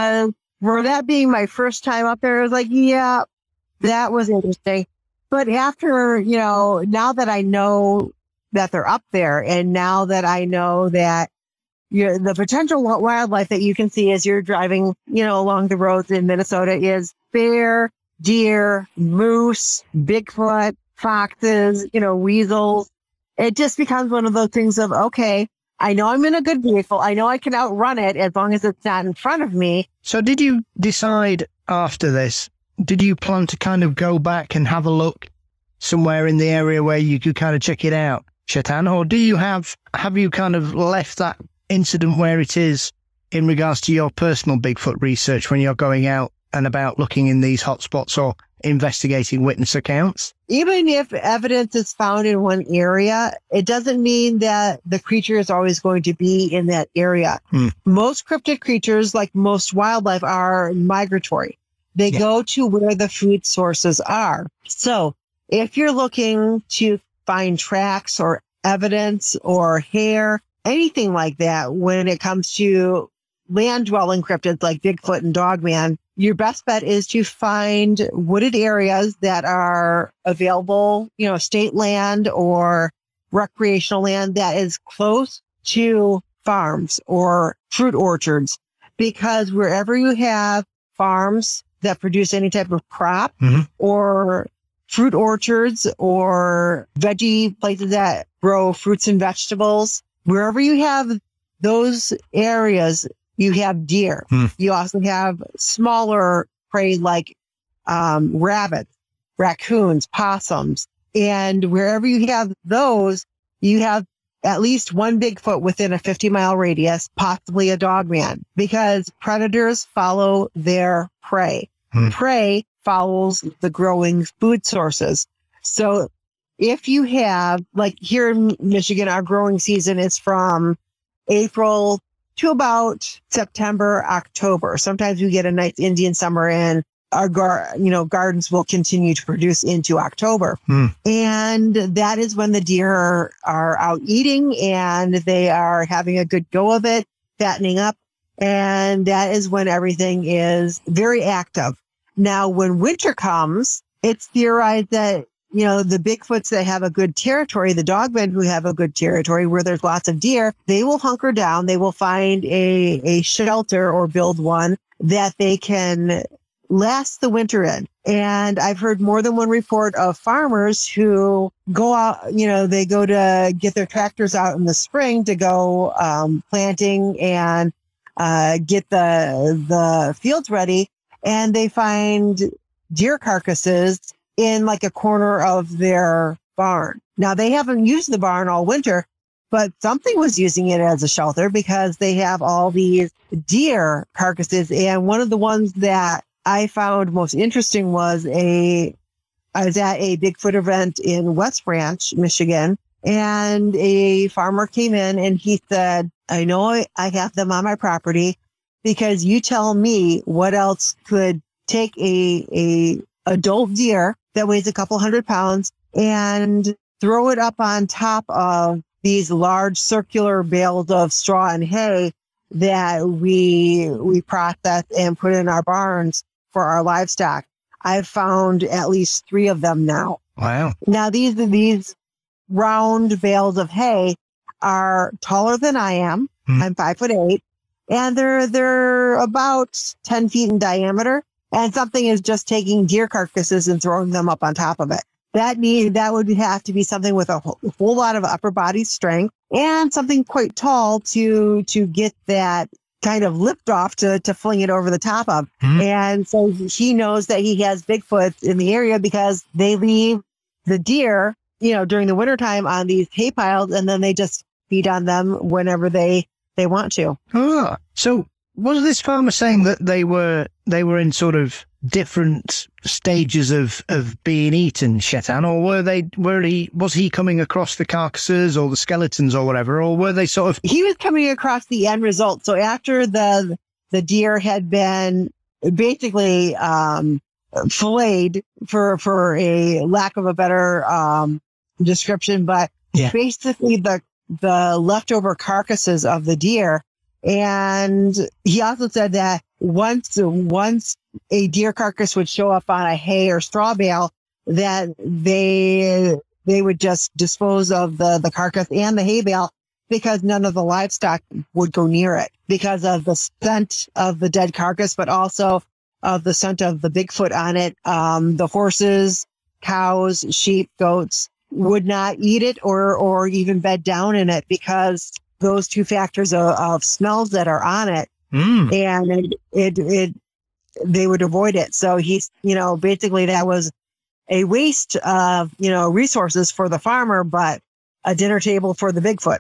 for that being my first time up there, I was like, yeah, that was interesting. But after, now that I know that they're up there, and now that I know that the potential wildlife that you can see as you're driving, along the roads in Minnesota is bear, deer, moose, Bigfoot, foxes, weasels. It just becomes one of those things of, okay, I know I'm in a good vehicle. I know I can outrun it as long as it's not in front of me. So did you decide after this, did you plan to kind of go back and have a look somewhere in the area where you could kind of check it out, Chetan? Or do you have you kind of left that incident where it is in regards to your personal Bigfoot research when you're going out and about looking in these hotspots or investigating witness accounts? Even if evidence is found in one area, it doesn't mean that the creature is always going to be in that area. Most cryptid creatures, like most wildlife, are migratory. They go to where the food sources are. So if you're looking to find tracks or evidence or hair, anything like that, when it comes to land-dwelling cryptids like Bigfoot and Dogman, your best bet is to find wooded areas that are available, state land or recreational land that is close to farms or fruit orchards. Because wherever you have farms that produce any type of crop or fruit orchards or veggie places that grow fruits and vegetables, wherever you have those areas, you have deer. You also have smaller prey like rabbits, raccoons, possums. And wherever you have those, you have at least one Bigfoot within a 50-mile radius, possibly a Dogman, because predators follow their prey. Prey follows the growing food sources. So if you have, like here in Michigan, our growing season is from April to about September, October. Sometimes we get a nice Indian summer and our gardens will continue to produce into October. And that is when the deer are out eating and they are having a good go of it, fattening up. And that is when everything is very active. Now, when winter comes, it's theorized that, the Bigfoots that have a good territory, the Dogmen who have a good territory where there's lots of deer, they will hunker down. They will find a shelter or build one that they can last the winter in. And I've heard more than one report of farmers who go out, they go to get their tractors out in the spring to go planting and get the fields ready. And they find deer carcasses in like a corner of their barn. Now, they haven't used the barn all winter, but something was using it as a shelter because they have all these deer carcasses. And one of the ones that I found most interesting was I was at a Bigfoot event in West Branch, Michigan, and a farmer came in and he said, I know I have them on my property because you tell me what else could take a adult deer that weighs a couple 100 pounds and throw it up on top of these large circular bales of straw and hay that we process and put in our barns for our livestock. I've found at least 3 of them now. Wow. Now these round bales of hay are taller than I am. I'm 5'8", and they're about 10 feet in diameter. And something is just taking deer carcasses and throwing them up on top of it. That would have to be something with a whole lot of upper body strength and something quite tall to get that kind of lift off to fling it over the top of. And so he knows that he has Bigfoot in the area because they leave the deer, during the wintertime on these hay piles, and then they just feed on them whenever they want to. Ah, so was this farmer saying that they were in sort of different stages of being eaten, Shetan, or was he coming across the carcasses or the skeletons or whatever, or were they sort of? He was coming across the end result. So after the deer had been basically filleted, for a lack of a better description, but basically the leftover carcasses of the deer. And he also said that once a deer carcass would show up on a hay or straw bale, that they would just dispose of the carcass and the hay bale because none of the livestock would go near it because of the scent of the dead carcass, but also of the scent of the Bigfoot on it. The horses, cows, sheep, goats would not eat it or even bed down in it because those two factors of smells that are on it, and they would avoid it. So he's, basically that was a waste of, resources for the farmer, but a dinner table for the Bigfoot.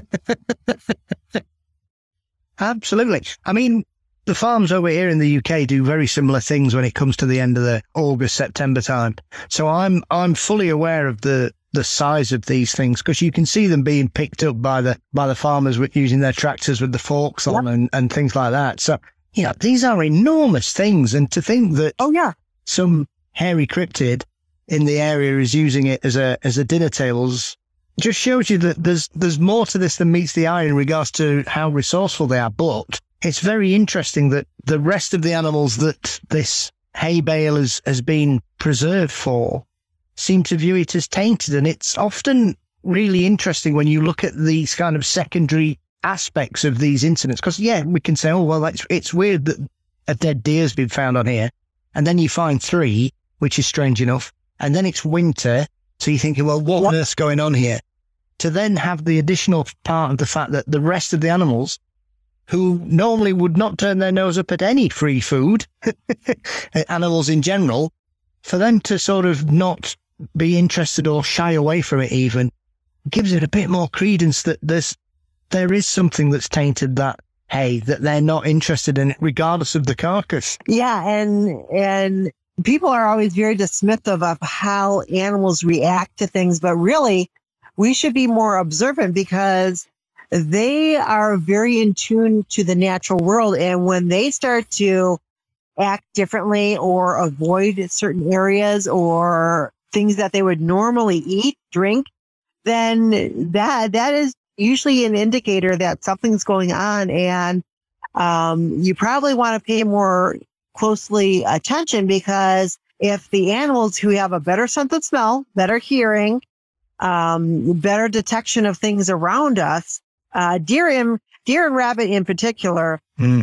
Absolutely. I mean, the farms over here in the UK do very similar things when it comes to the end of the August, September time. So I'm fully aware of the size of these things because you can see them being picked up by the farmers using their tractors with the forks on and things like that. So, these are enormous things. And to think that some hairy cryptid in the area is using it as a dinner tables just shows you that there's more to this than meets the eye in regards to how resourceful they are. But it's very interesting that the rest of the animals that this hay bale has been preserved for seem to view it as tainted. And it's often really interesting when you look at these kind of secondary aspects of these incidents. Because, we can say, oh, well, it's weird that a dead deer's been found on here. And then you find 3, which is strange enough. And then it's winter. So you're thinking, well, what on earth's going on here? To then have the additional part of the fact that the rest of the animals who normally would not turn their nose up at any free food, animals in general, for them to sort of not be interested or shy away from it even gives it a bit more credence that there is something that's tainted that hay, that they're not interested in it regardless of the carcass. Yeah, and people are always very dismissive of how animals react to things, but really we should be more observant because they are very in tune to the natural world. And when they start to act differently or avoid certain areas or things that they would normally eat, drink, then that is usually an indicator that something's going on. And you probably want to pay more closely attention because if the animals who have a better sense of smell, better hearing, better detection of things around us, deer and rabbit in particular,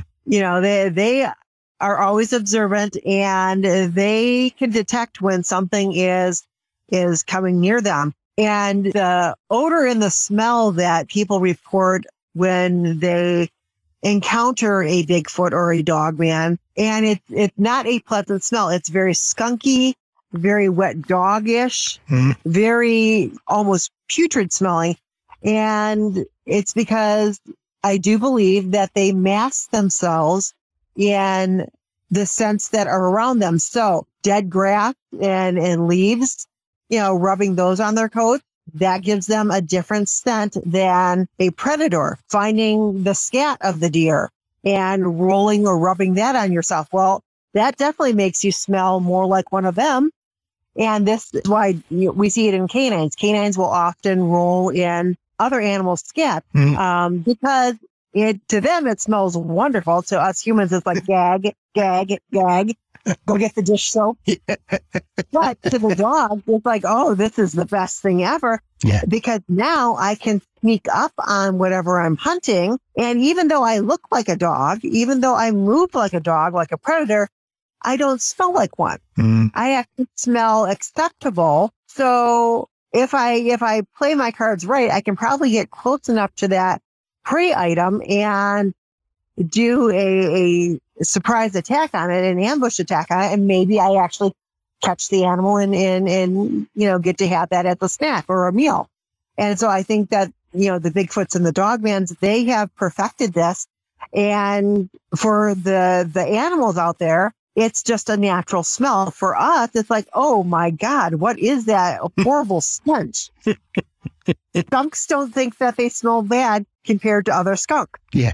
they are always observant and they can detect when something is coming near them. And the odor and the smell that people report when they encounter a Bigfoot or a dogman, and it's not a pleasant smell. It's very skunky, very wet doggish, very almost putrid smelling. And it's because I do believe that they mask themselves in the scents that are around them. So dead grass and leaves, rubbing those on their coat, that gives them a different scent than a predator. Finding the scat of the deer and rolling or rubbing that on yourself. Well, that definitely makes you smell more like one of them. And this is why we see it in canines. Canines will often roll in other animals' scat because to them, it smells wonderful. To us humans, it's like gag, gag, gag. go get the dish soap. But to the dog, it's like, oh, this is the best thing ever. Yeah. Because now I can sneak up on whatever I'm hunting. And even though I look like a dog, even though I move like a dog, like a predator, I don't smell like one. I actually smell acceptable. So if I play my cards right, I can probably get close enough to that prey item and do a surprise attack on it, an ambush attack on it, and maybe I actually catch the animal and get to have that as a snack or a meal. And so I think that, the Bigfoots and the Dogmans, they have perfected this. And for the animals out there, it's just a natural smell. For us, it's like, oh my God, what is that horrible stench? Skunks don't think that they smell bad compared to other skunk. Yeah.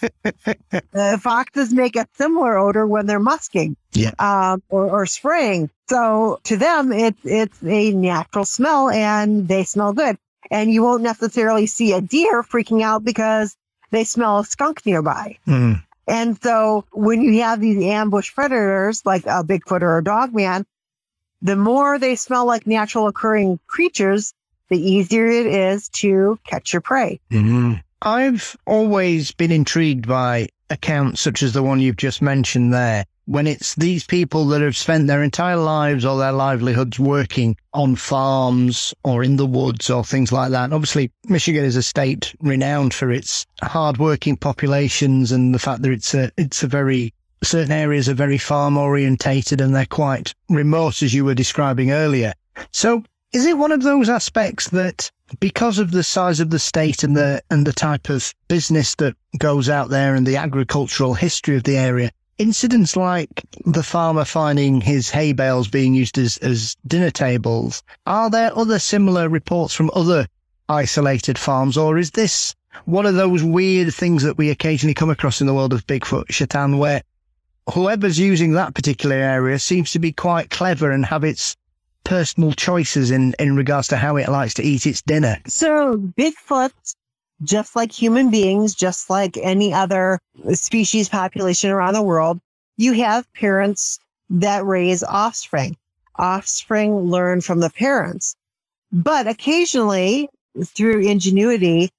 Foxes make a similar odor when they're musking. Yeah. Or spraying. So to them, it's a natural smell and they smell good. And you won't necessarily see a deer freaking out because they smell a skunk nearby. And so when you have these ambush predators like a Bigfoot or a Dogman, the more they smell like natural occurring creatures, the easier it is to catch your prey. I've always been intrigued by accounts such as the one you've just mentioned there, when it's these people that have spent their entire lives or their livelihoods working on farms or in the woods or things like that. And obviously, Michigan is a state renowned for its hard-working populations and the fact that it's a very, certain areas are very farm-orientated and they're quite remote, as you were describing earlier. So is it one of those aspects that because of the size of the state and the type of business that goes out there and the agricultural history of the area, incidents like the farmer finding his hay bales being used as dinner tables, are there other similar reports from other isolated farms, or is this one of those weird things that we occasionally come across in the world of Bigfoot, Chetan, where whoever's using that particular area seems to be quite clever and have its personal choices in regards to how it likes to eat its dinner? So Bigfoot, just like human beings, just like any other species population around the world, you have parents that raise offspring. Offspring learn from the parents. But occasionally, through ingenuity,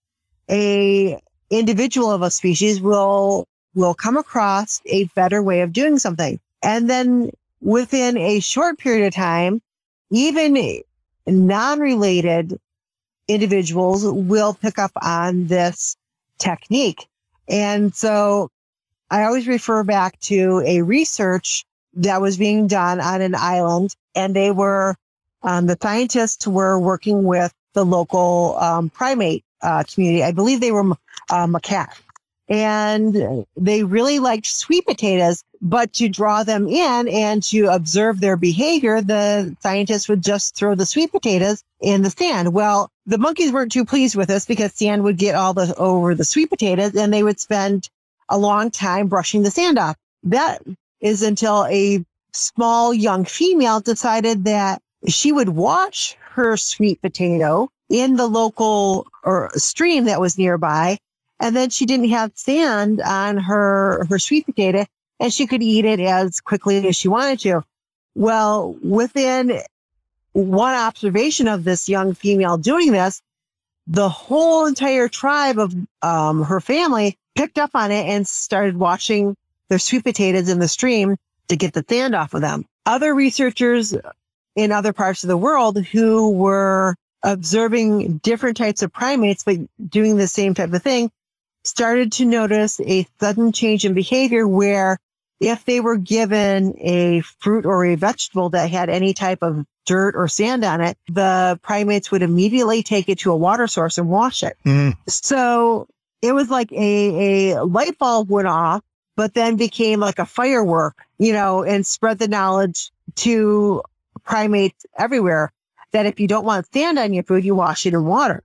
a individual of a species will come across a better way of doing something. And then within a short period of time, even non-related individuals will pick up on this technique. And so I always refer back to a research that was being done on an island, and they were, the scientists were working with the local primate community. I believe they were macaques. And they really liked sweet potatoes, but to draw them in and to observe their behavior, the scientists would just throw the sweet potatoes in the sand. Well, the monkeys weren't too pleased with this because sand would get over the sweet potatoes and they would spend a long time brushing the sand off. That is until a small young female decided that she would wash her sweet potato in the local or stream that was nearby. And then she didn't have sand on her sweet potato and she could eat it as quickly as she wanted to. Well, within one observation of this young female doing this, the whole entire tribe of her family picked up on it and started washing their sweet potatoes in the stream to get the sand off of them. Other researchers in other parts of the world who were observing different types of primates but doing the same type of thing started to notice a sudden change in behavior where if they were given a fruit or a vegetable that had any type of dirt or sand on it, the primates would immediately take it to a water source and wash it. So it was like a light bulb went off, but then became like a firework, and spread the knowledge to primates everywhere that if you don't want sand on your food, you wash it in water.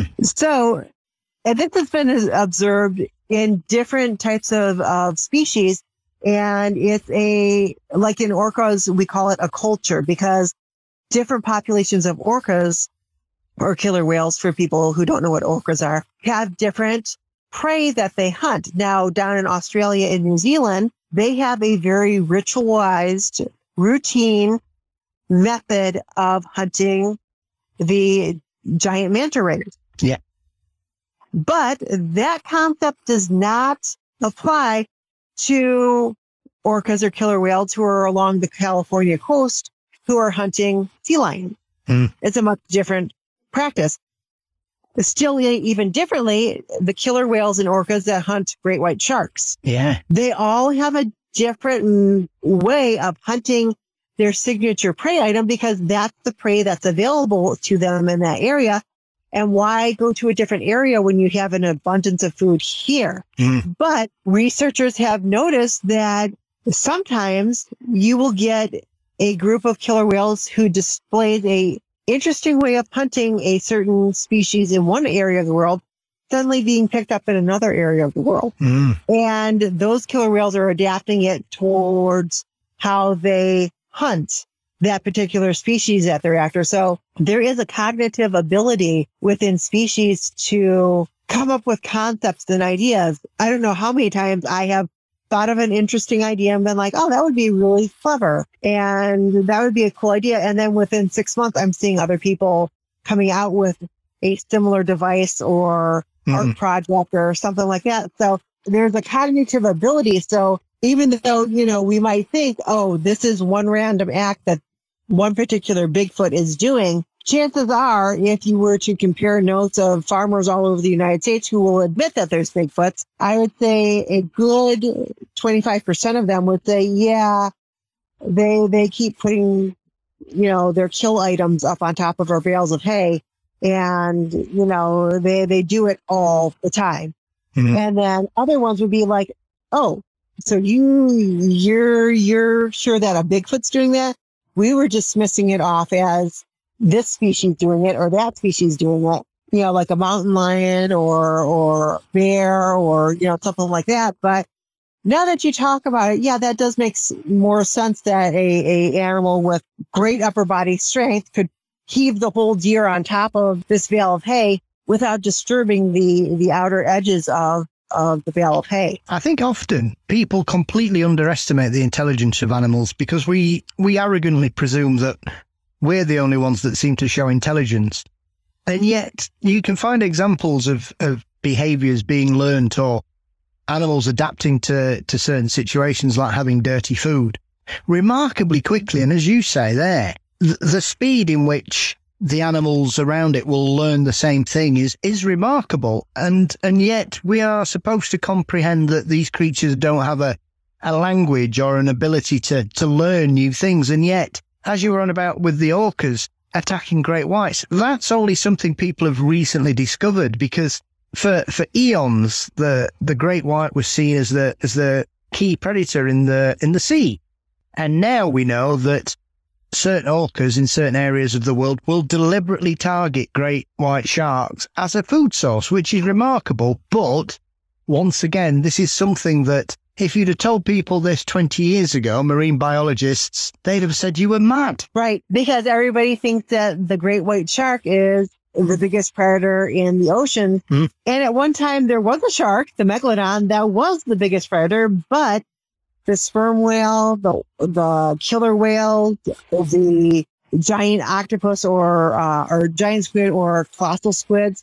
So, and this has been observed in different types of species. And it's like in orcas, we call it a culture because different populations of orcas or killer whales, for people who don't know what orcas are, have different prey that they hunt. Now, down in Australia and New Zealand, they have a very ritualized, routine method of hunting the giant manta rays. Yeah. But that concept does not apply to orcas or killer whales who are along the California coast who are hunting sea lions. It's a much different practice. Still, even differently, the killer whales and orcas that hunt great white sharks. Yeah. They all have a different way of hunting their signature prey item because that's the prey that's available to them in that area. And why go to a different area when you have an abundance of food here? But researchers have noticed that sometimes you will get a group of killer whales who displays a interesting way of hunting a certain species in one area of the world, suddenly being picked up in another area of the world. And those killer whales are adapting it towards how they hunt that particular species that they're after. So there is a cognitive ability within species to come up with concepts and ideas. I don't know how many times I have thought of an interesting idea and been like, oh, that would be really clever. And that would be a cool idea. And then within 6 months, I'm seeing other people coming out with a similar device or art project or something like that. So there's a cognitive ability. So even though, we might think, oh, this is one random act that one particular Bigfoot is doing, chances are, if you were to compare notes of farmers all over the United States who will admit that there's Bigfoots, I would say a good 25% of them would say, yeah, they keep putting, their kill items up on top of our bales of hay. And, they do it all the time. And then other ones would be like, oh, so you're sure that a Bigfoot's doing that? We were dismissing it off as this species doing it or that species doing it, like a mountain lion or bear or, something like that. But now that you talk about it, yeah, that does make more sense that a animal with great upper body strength could heave the whole deer on top of this bale of hay without disturbing the outer edges of the bale of hay. I think often people completely underestimate the intelligence of animals because we arrogantly presume that we're the only ones that seem to show intelligence. And yet you can find examples of behaviors being learned or animals adapting to certain situations like having dirty food remarkably quickly. And as you say there, the speed in which the animals around it will learn the same thing is remarkable. And yet we are supposed to comprehend that these creatures don't have a language or an ability to learn new things. And yet, as you were on about with the orcas attacking great whites, that's only something people have recently discovered because for eons, the great white was seen as the key predator in the sea. And now we know that certain orcas in certain areas of the world will deliberately target great white sharks as a food source, which is remarkable. But once again, this is something that if you'd have told people this 20 years ago, marine biologists, they'd have said you were mad. Right. Because everybody thinks that the great white shark is the biggest predator in the ocean. And at one time there was a shark, the megalodon, that was the biggest predator, but the sperm whale, the killer whale, the giant octopus or giant squid or colossal squids,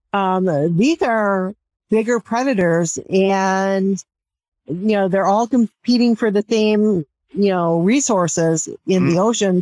these are bigger predators, and they're all competing for the same resources in the ocean.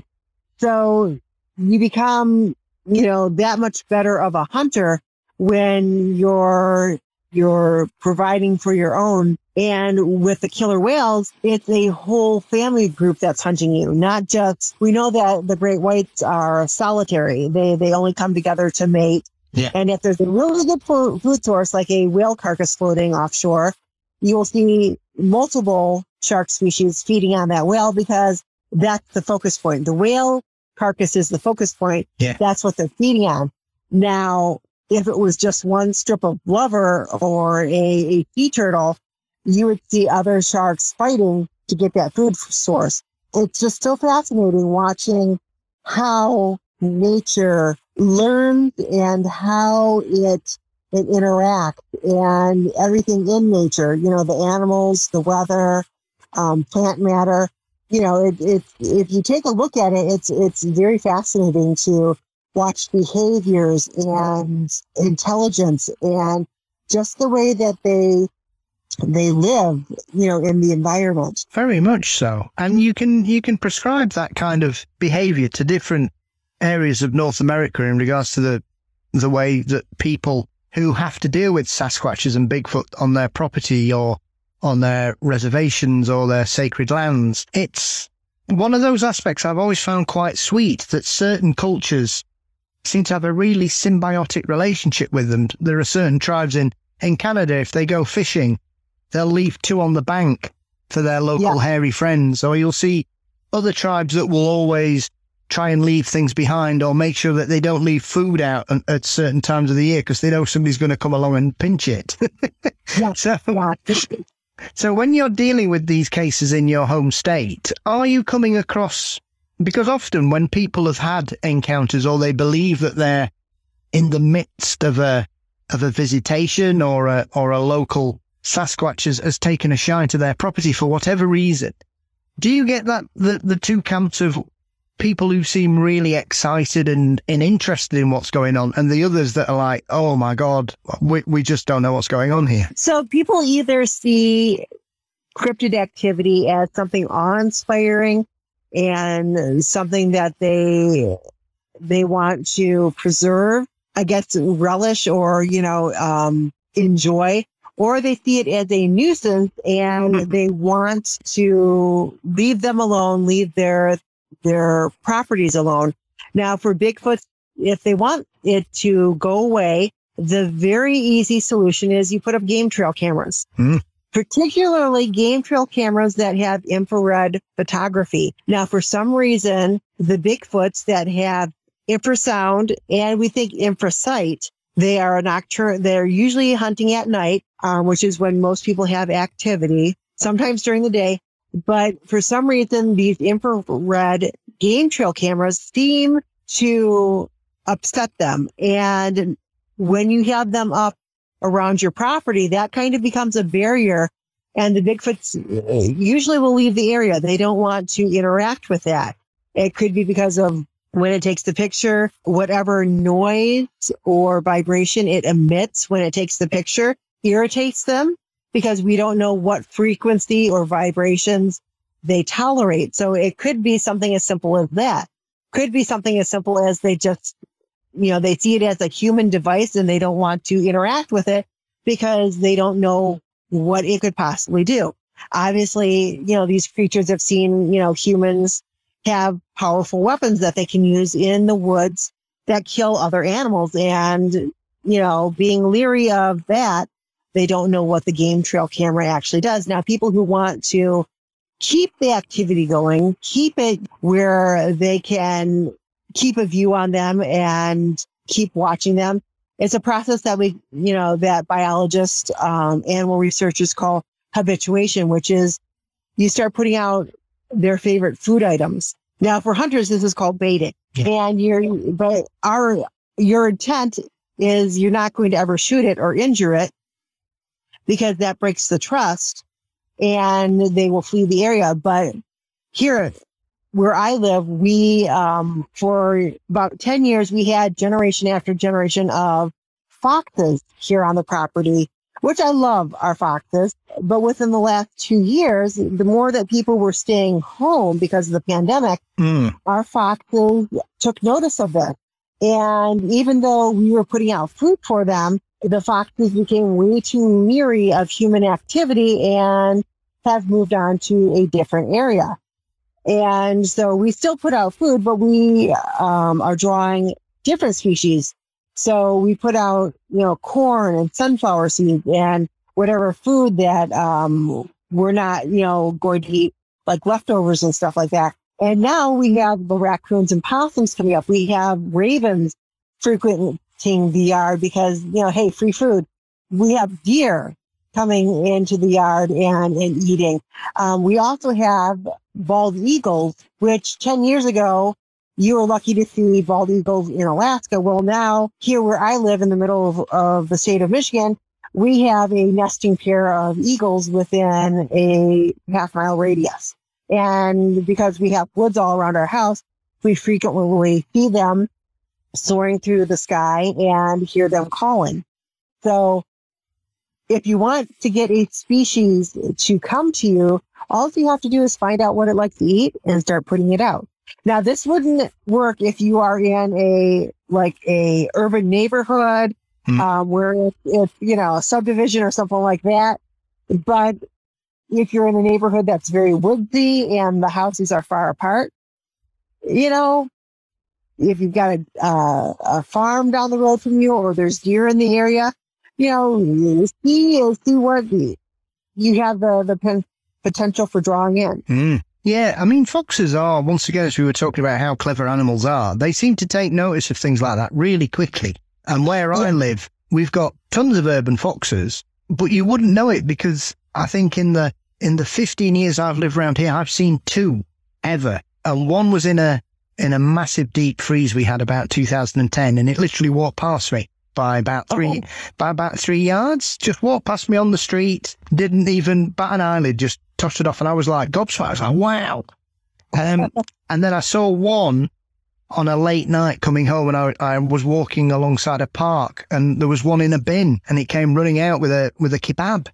So you become that much better of a hunter when you're providing for your own. And with the killer whales, it's a whole family group that's hunting you, not just, we know that the great whites are solitary. They only come together to mate. Yeah. And if there's a really good food source, like a whale carcass floating offshore, you will see multiple shark species feeding on that whale because that's the focus point. The whale carcass is the focus point. Yeah. That's what they're feeding on. Now, if it was just one strip of blubber or a sea turtle, you would see other sharks fighting to get that food source. It's just so fascinating watching how nature learns and how it interacts and everything in nature, the animals, the weather, plant matter. If you take a look at it, it's very fascinating to watch behaviors and intelligence and just the way that they live, in the environment. Very much so. And you can prescribe that kind of behavior to different areas of North America in regards to the way that people who have to deal with Sasquatches and Bigfoot on their property or on their reservations or their sacred lands. It's one of those aspects I've always found quite sweet, that certain cultures seem to have a really symbiotic relationship with them. There are certain tribes in Canada, if they go fishing, they'll leave 2 on the bank for their local hairy friends. Or you'll see other tribes that will always try and leave things behind or make sure that they don't leave food out at certain times of the year because they know somebody's going to come along and pinch it. So when you're dealing with these cases in your home state, are you coming across, because often when people have had encounters or they believe that they're in the midst of a visitation or a local Sasquatch has taken a shine to their property for whatever reason, do you get that the 2 camps of people who seem really excited and interested in what's going on, and the others that are like, oh my God, we just don't know what's going on here? So people either see cryptid activity as something awe-inspiring and something that they want to preserve, I guess, relish or, enjoy, or they see it as a nuisance and they want to leave them alone, leave their properties alone. Now, for Bigfoot, if they want it to go away, the very easy solution is you put up game trail cameras, particularly game trail cameras that have infrared photography. Now, for some reason, the Bigfoots that have infrasound and we think infrasight, they are they're usually hunting at night, which is when most people have activity, sometimes during the day. But for some reason, these infrared game trail cameras seem to upset them. And when you have them up around your property, that kind of becomes a barrier. And the Bigfoots usually will leave the area. They don't want to interact with that. It could be because of when it takes the picture, whatever noise or vibration it emits when it takes the picture irritates them, because we don't know what frequency or vibrations they tolerate. So it could be something as simple as that. Could be something as simple as they just, they see it as a human device and they don't want to interact with it because they don't know what it could possibly do. Obviously, these creatures have seen, humans have powerful weapons that they can use in the woods that kill other animals. And, being leery of that, they don't know what the game trail camera actually does. Now, people who want to keep the activity going, keep it where they can keep a view on them and keep watching them. It's a process that that biologists, animal researchers call habituation, which is you start putting out their favorite food items. Now, for hunters, this is called baiting. Yeah. And your intent is you're not going to ever shoot it or injure it, because that breaks the trust and they will flee the area. But here where I live, we, for about 10 years, we had generation after generation of foxes here on the property, which I love our foxes. But within the last 2 years, the more that people were staying home because of the pandemic, our foxes took notice of this. And even though we were putting out food for them, the foxes became way too leery of human activity and have moved on to a different area. And so we still put out food, but we are drawing different species. So we put out, corn and sunflower seeds and whatever food that we're not, going to eat, like leftovers and stuff like that. And now we have the raccoons and possums coming up. We have ravens frequenting the yard because, hey, free food. We have deer coming into the yard and eating. We also have bald eagles, which 10 years ago, you were lucky to see bald eagles in Alaska. Well, now here where I live in the middle of the state of Michigan, we have a nesting pair of eagles within a half-mile radius. And because we have woods all around our house, we frequently see them soaring through the sky and hear them calling. So if you want to get a species to come to you, all you have to do is find out what it likes to eat and start putting it out. Now, this wouldn't work if you are in a urban neighborhood, where it's, a subdivision or something like that. But if you're in a neighborhood that's very woodsy and the houses are far apart, if you've got a farm down the road from you or there's deer in the area, see what you have the potential for drawing in. Yeah, I mean, foxes are, once again, as we were talking about how clever animals are, they seem to take notice of things like that really quickly. And where I live, we've got tons of urban foxes, but you wouldn't know it because I think in the 15 years I've lived around here, I've seen 2 ever. And one was in a massive deep freeze we had about 2010, and it literally walked past me by about 3 yards. Just walked past me on the street, didn't even bat an eyelid, just tossed it off, and I was like gobsmacked. I was like, wow. And then I saw one on a late night coming home, and I was walking alongside a park, and there was one in a bin, and it came running out with a kebab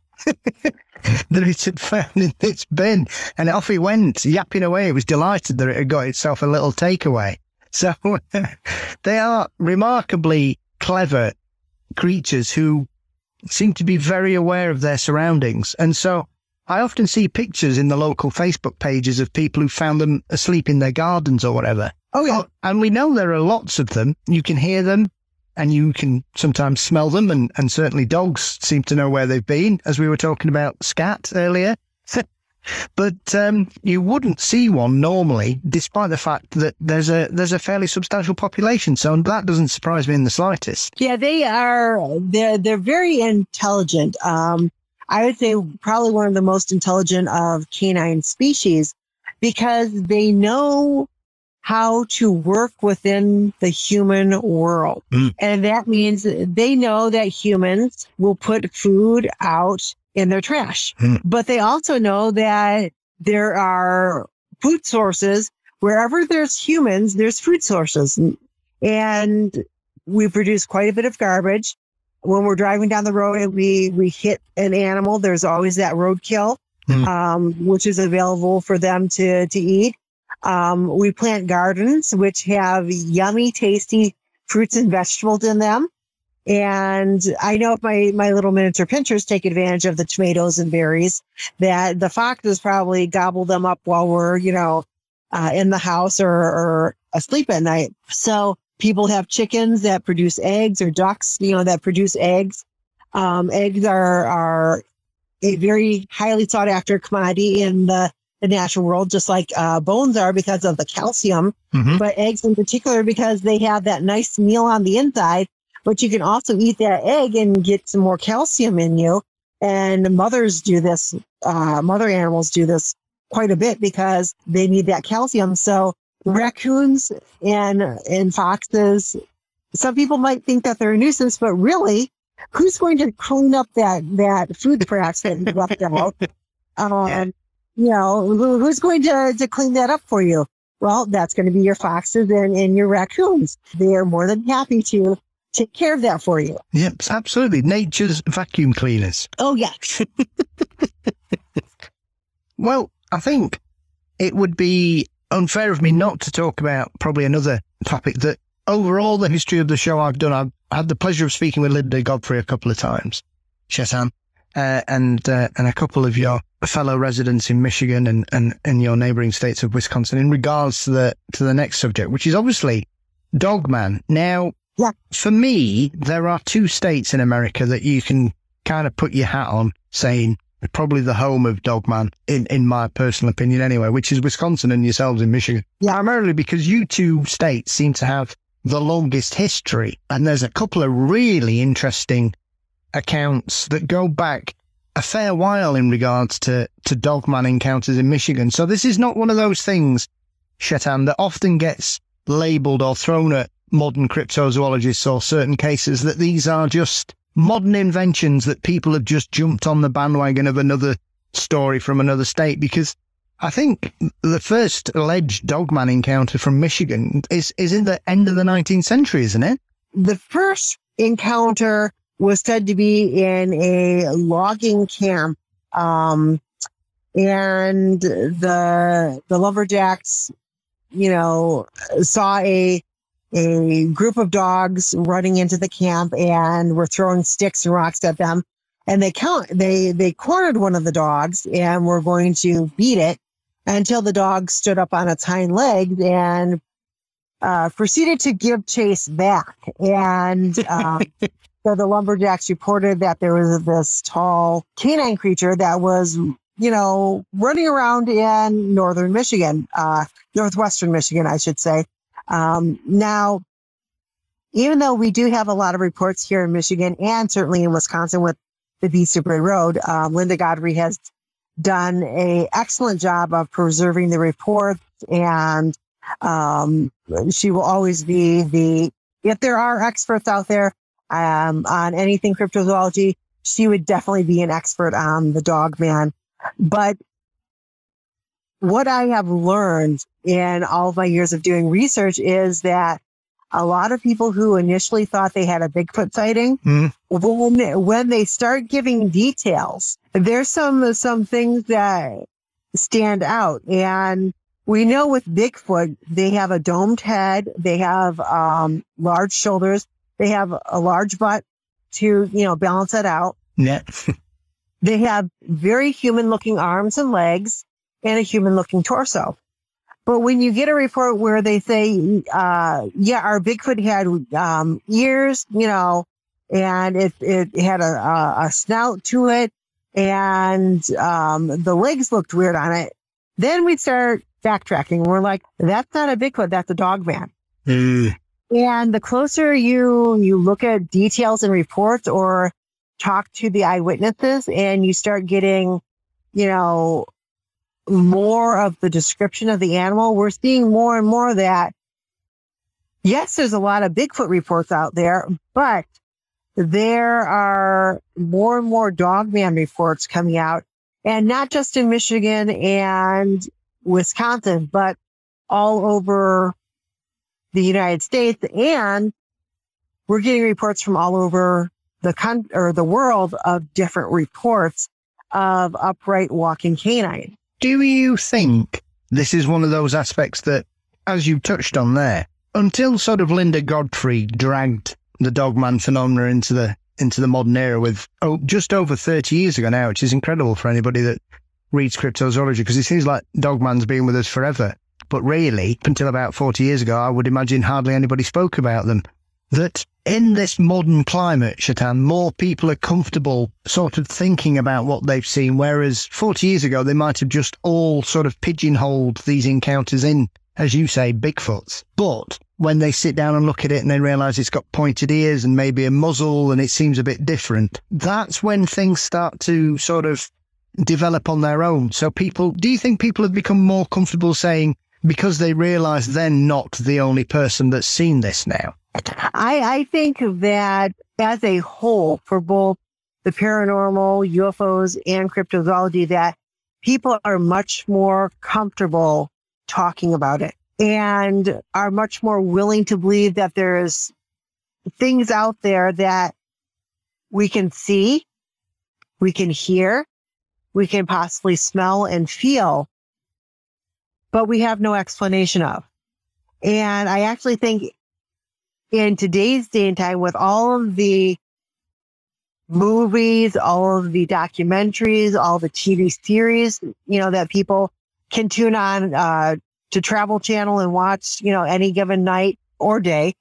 that it had found in its bin, and off it went, yapping away. It was delighted that it had got itself a little takeaway. So they are remarkably clever creatures who seem to be very aware of their surroundings. And so I often see pictures in the local Facebook pages of people who found them asleep in their gardens or whatever. Oh, yeah. And we know there are lots of them. You can hear them and you can sometimes smell them. And certainly dogs seem to know where they've been, as we were talking about scat earlier. But you wouldn't see one normally, despite the fact that there's a fairly substantial population. So that doesn't surprise me in the slightest. Yeah, they're very intelligent. I would say probably one of the most intelligent of canine species, because they know how to work within the human world. And that means they know that humans will put food out in their trash. But they also know that there are food sources. Wherever there's humans, there's food sources. And we produce quite a bit of garbage. When we're driving down the road and we hit an animal, there's always that roadkill, which is available for them to eat. We plant gardens, which have yummy, tasty fruits and vegetables in them. And I know if my little miniature pinchers take advantage of the tomatoes and berries, that the foxes probably gobble them up while we're, in the house or asleep at night. So people have chickens that produce eggs, or ducks, that produce eggs. Eggs are a very highly sought after commodity in the natural world, just like bones are because of the calcium, but eggs in particular because they have that nice meal on the inside. But you can also eat that egg and get some more calcium in you. And mothers do this, mother animals do this quite a bit because they need that calcium. So raccoons and foxes, some people might think that they're a nuisance, but really, who's going to clean up that food perhaps that you left out? Who's going to clean that up for you? Well, that's going to be your foxes and your raccoons. They are more than happy to take care of that for you. Yep, absolutely. Nature's vacuum cleaners. Oh, yeah. Well, I think it would be unfair of me not to talk about probably another topic that over all the history of the show I've done, I've had the pleasure of speaking with Linda Godfrey a couple of times, Chetan, and a couple of your fellow residents in Michigan and your neighboring states of Wisconsin in regards to the next subject, which is obviously Dogman. Now, for me, there are 2 states in America that you can kind of put your hat on saying probably the home of Dogman, in my personal opinion anyway, which is Wisconsin and yourselves in Michigan. Yeah, primarily because you 2 states seem to have the longest history. And there's a couple of really interesting accounts that go back a fair while in regards to Dogman encounters in Michigan. So this is not one of those things, Chetan, that often gets labelled or thrown at modern cryptozoologists or certain cases, that these are just modern inventions that people have just jumped on the bandwagon of another story from another state? Because I think the first alleged Dogman encounter from Michigan is in the end of the 19th century, isn't it? The first encounter was said to be in a logging camp. And the lumberjacks, saw a group of dogs running into the camp and were throwing sticks and rocks at them. And they cornered one of the dogs and were going to beat it until the dog stood up on its hind legs and proceeded to give chase back. And so the lumberjacks reported that there was this tall canine creature that was, running around in northwestern Michigan, I should say. Now, even though we do have a lot of reports here in Michigan and certainly in Wisconsin with the Beast Bray Road, Linda Godfrey has done an excellent job of preserving the reports, and she will always be if there are experts out there on anything cryptozoology, she would definitely be an expert on the Dogman. But what I have learned in all of my years of doing research is that a lot of people who initially thought they had a Bigfoot sighting, when they start giving details, there's some things that stand out. And we know with Bigfoot, they have a domed head, they have large shoulders, they have a large butt to, balance it out. Yeah. They have very human-looking arms and legs and a human-looking torso. But when you get a report where they say, our Bigfoot had ears, and it had a snout to it, and the legs looked weird on it, then we start backtracking. We're like, that's not a Bigfoot, that's a Dogman. And the closer you look at details and reports or talk to the eyewitnesses, and you start getting, more of the description of the animal, we're seeing more and more that, yes, there's a lot of Bigfoot reports out there, but there are more and more Dogman reports coming out, and not just in Michigan and Wisconsin, but all over the United States. And we're getting reports from all over the world of different reports of upright walking canines. Do you think this is one of those aspects that, as you touched on there, until sort of Linda Godfrey dragged the Dogman phenomena into the modern era with just over 30 years ago now, which is incredible for anybody that reads cryptozoology, because it seems like Dogman's been with us forever. But really, up until about 40 years ago, I would imagine hardly anybody spoke about them. That in this modern climate, Chetan, more people are comfortable sort of thinking about what they've seen, whereas 40 years ago, they might have just all sort of pigeonholed these encounters in, as you say, Bigfoots. But when they sit down and look at it and they realise it's got pointed ears and maybe a muzzle and it seems a bit different, that's when things start to sort of develop on their own. So do you think people have become more comfortable saying, because they realise they're not the only person that's seen this now? I think that as a whole, for both the paranormal, UFOs, and cryptozoology, that people are much more comfortable talking about it and are much more willing to believe that there's things out there that we can see, we can hear, we can possibly smell and feel, but we have no explanation of. And I actually think in today's day and time, with all of the movies, all of the documentaries, all the TV series, that people can tune on to Travel Channel and watch, any given night or day,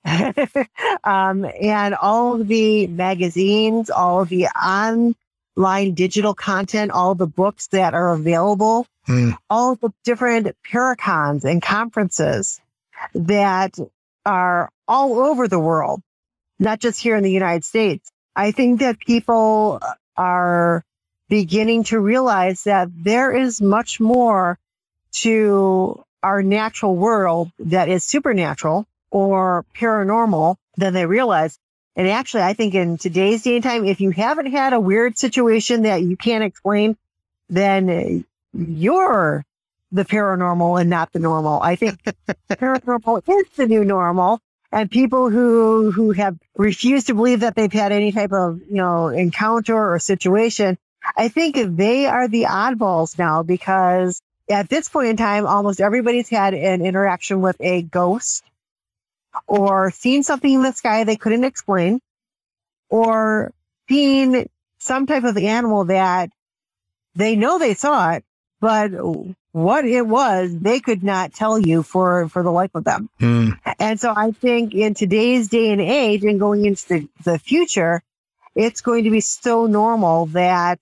and all of the magazines, all of the online digital content, all the books that are available, all the different paracons and conferences that are all over the world, not just here in the United States. I think that people are beginning to realize that there is much more to our natural world that is supernatural or paranormal than they realize. And actually, I think in today's day and time, if you haven't had a weird situation that you can't explain, then you're the paranormal and not the normal. I think paranormal is the new normal. And people who have refused to believe that they've had any type of, encounter or situation, I think they are the oddballs now, because at this point in time, almost everybody's had an interaction with a ghost or seen something in the sky they couldn't explain, or seen some type of animal that they know they saw it, but what it was, they could not tell you for the life of them. And so I think in today's day and age and going into the future, it's going to be so normal that,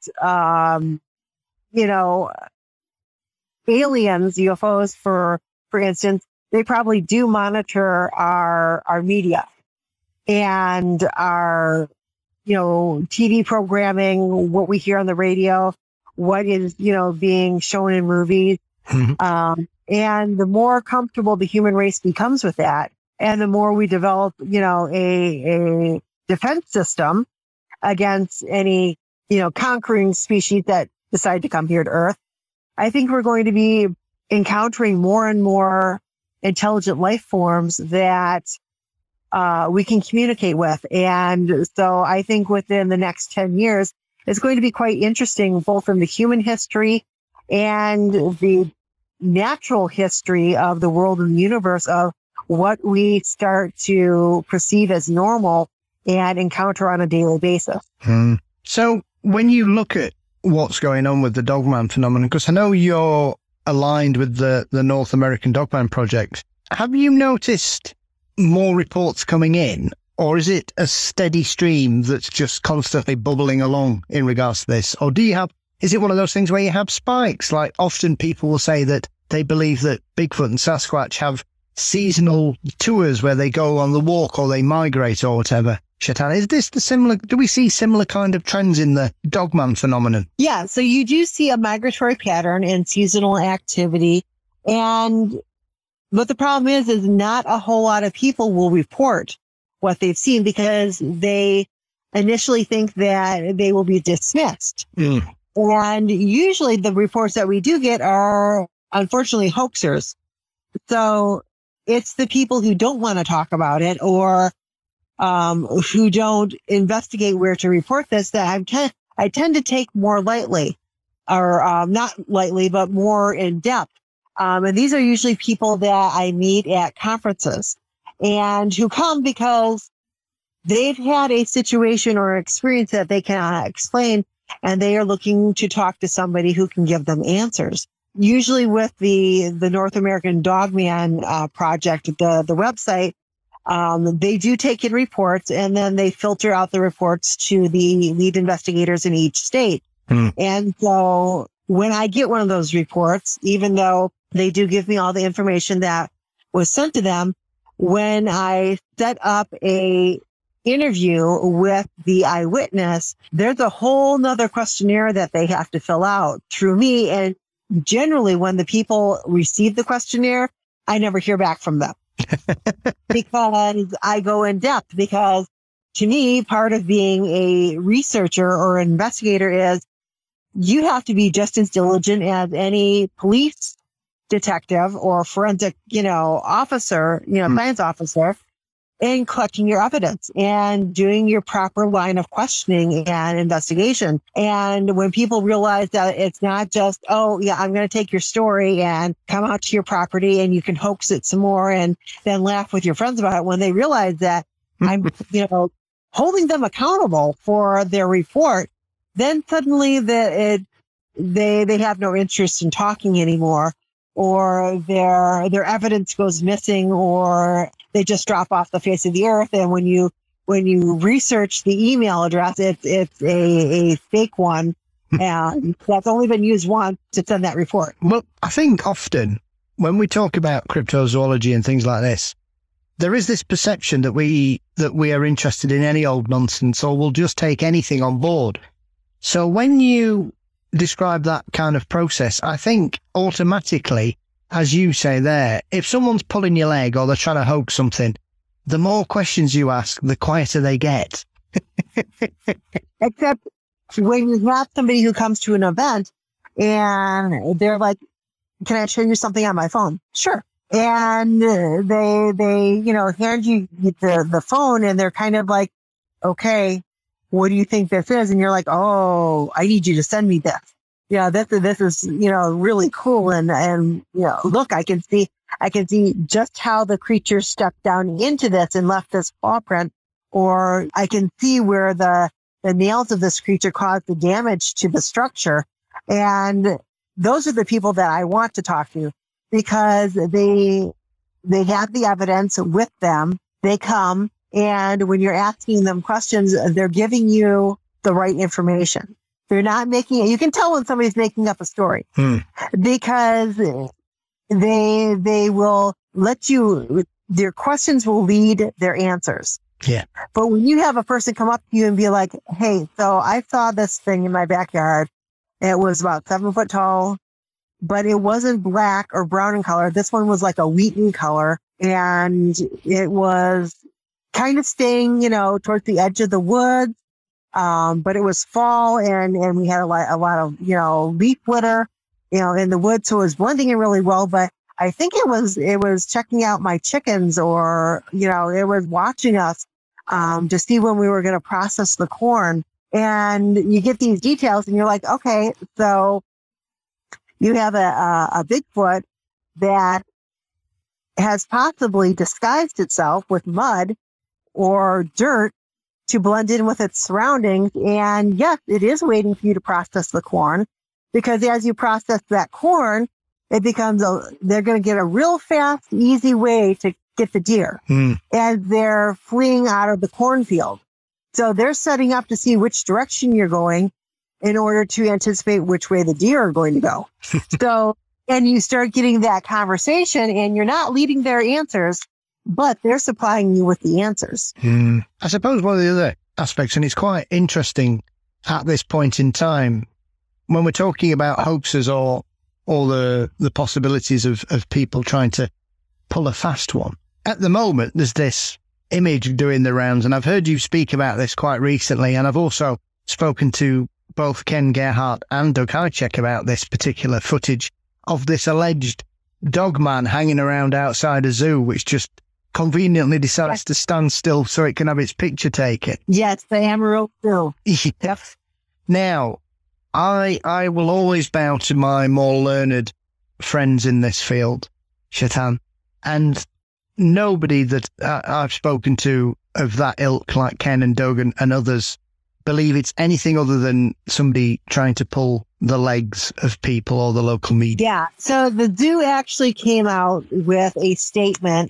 aliens, UFOs, for instance, they probably do monitor our media and our, TV programming, what we hear on the radio, what is, being shown in movies. And the more comfortable the human race becomes with that, and the more we develop, a defense system against any, conquering species that decide to come here to Earth, I think we're going to be encountering more and more intelligent life forms that we can communicate with. And so I think within the next 10 years, it's going to be quite interesting, both in the human history and the natural history of the world and the universe, of what we start to perceive as normal and encounter on a daily basis. So when you look at what's going on with the Dogman phenomenon, because I know you're aligned with the North American Dogman Project, have you noticed more reports coming in, or is it a steady stream that's just constantly bubbling along in regards to this? Or is it one of those things where you have spikes? Like, often people will say that they believe that Bigfoot and Sasquatch have seasonal tours where they go on the walk or they migrate or whatever. Chetan, is this do we see similar kind of trends in the Dogman phenomenon? Yeah, so you do see a migratory pattern and seasonal activity. But the problem is not a whole lot of people will report what they've seen, because they initially think that they will be dismissed. And usually the reports that we do get are unfortunately hoaxers. So it's the people who don't want to talk about it, or who don't investigate where to report this, that I tend to take more lightly, or not lightly, but more in depth. And these are usually people that I meet at conferences, and who come because they've had a situation or experience that they cannot explain, and they are looking to talk to somebody who can give them answers. Usually with the North American Dogman Project, the website, they do take in reports, and then they filter out the reports to the lead investigators in each state. And so when I get one of those reports, even though they do give me all the information that was sent to them, when I set up a interview with the eyewitness, there's a whole nother questionnaire that they have to fill out through me. And generally, when the people receive the questionnaire, I never hear back from them because I go in depth. Because to me, part of being a researcher or investigator is you have to be just as diligent as any police detective or forensic, officer, science officer, in collecting your evidence and doing your proper line of questioning and investigation. And when people realize that it's not just, oh yeah, I'm going to take your story and come out to your property and you can hoax it some more and then laugh with your friends about it, when they realize that I'm, holding them accountable for their report, then suddenly they have no interest in talking anymore, or their evidence goes missing, or they just drop off the face of the earth. And when you research the email address, it's a fake one, and that's only been used once to send that report. Well, I think often when we talk about cryptozoology and things like this, there is this perception that we are interested in any old nonsense, or we'll just take anything on board. So when you describe that kind of process, I think automatically, as you say there, if someone's pulling your leg or they're trying to hoax something, the more questions you ask, the quieter they get. Except when you have somebody who comes to an event and they're like, can I show you something on my phone? Sure. And they hand you the phone and they're kind of like, okay, what do you think this is? And you're like, oh, I need you to send me this. Yeah, this is, really cool. And look, I can see just how the creature stepped down into this and left this paw print, or I can see where the nails of this creature caused the damage to the structure. And those are the people that I want to talk to, because they have the evidence with them. They come, and when you're asking them questions, they're giving you the right information. They're not making it. You can tell when somebody's making up a story because they will let you, their questions will lead their answers. Yeah. But when you have a person come up to you and be like, hey, so I saw this thing in my backyard. It was about 7 foot tall, but it wasn't black or brown in color. This one was like a wheaten color, and it was kind of staying, towards the edge of the woods. But it was fall, and we had a lot of, leaf litter, in the woods. So it was blending in really well, but I think it was checking out my chickens, or, it was watching us, to see when we were going to process the corn. And you get these details and you're like, okay, so you have a Bigfoot that has possibly disguised itself with mud or dirt to blend in with its surroundings. And yes, it is waiting for you to process the corn, because as you process that corn, it becomes they're going to get a real fast, easy way to get the deer as they're fleeing out of the cornfield. So they're setting up to see which direction you're going in order to anticipate which way the deer are going to go. So, and you start getting that conversation, and you're not leading their answers, but they're supplying you with the answers. I suppose one of the other aspects, and it's quite interesting at this point in time, when we're talking about hoaxes or all the possibilities of people trying to pull a fast one. At the moment, there's this image doing the rounds, and I've heard you speak about this quite recently, and I've also spoken to both Ken Gerhart and Doug Hajicek about this particular footage of this alleged dog man hanging around outside a zoo, which just conveniently decides to stand still so it can have its picture taken. Yes, the Amarillo Zoo. Yep. Now, I will always bow to my more learned friends in this field, Chetan, and nobody that I've spoken to of that ilk, like Ken and Doug and others, believe it's anything other than somebody trying to pull the legs of people or the local media. Yeah. So the zoo actually came out with a statement,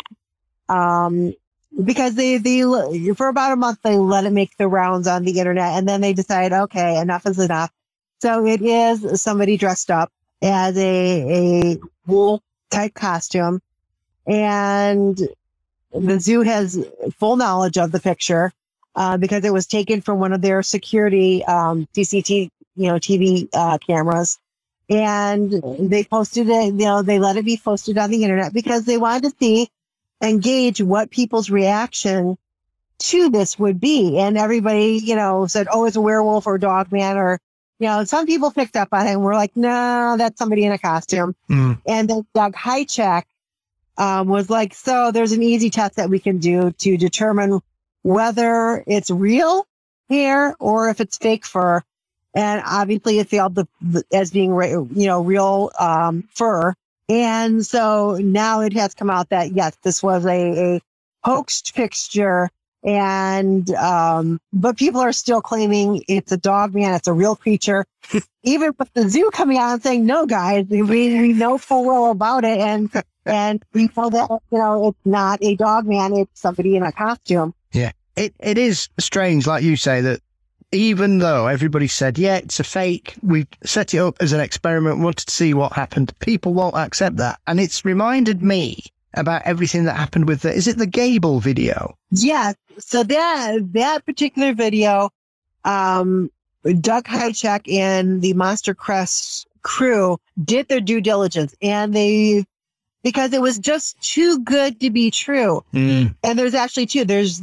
because they for about a month, they let it make the rounds on the internet, and then they decide, okay, enough is enough. So it is somebody dressed up as a wool type costume, and the zoo has full knowledge of the picture, because it was taken from one of their security, CCTV, TV, cameras. And they posted it, they let it be posted on the internet because they wanted to engage what people's reaction to this would be. And everybody, said, oh, it's a werewolf or a dog man, or, some people picked up on it and were like, no, that's somebody in a costume. And then Doug Hajicek was like, so there's an easy test that we can do to determine whether it's real hair or if it's fake fur. And obviously it failed as being, real fur. And so now it has come out that, yes, this was a hoaxed picture. And, but people are still claiming it's a dog man, it's a real creature. Even with the zoo coming out and saying, no, guys, we know full well about it. And we know that, it's not a dog man, it's somebody in a costume. Yeah. It is strange, like you say, that even though everybody said, yeah, it's a fake, we set it up as an experiment, wanted to see what happened, people won't accept that. And it's reminded me about everything that happened with is it the Gable video? Yeah. So that particular video, Doug Hajicek and the Monster Crest crew did their due diligence, and they because it was just too good to be true. And there's actually two. There's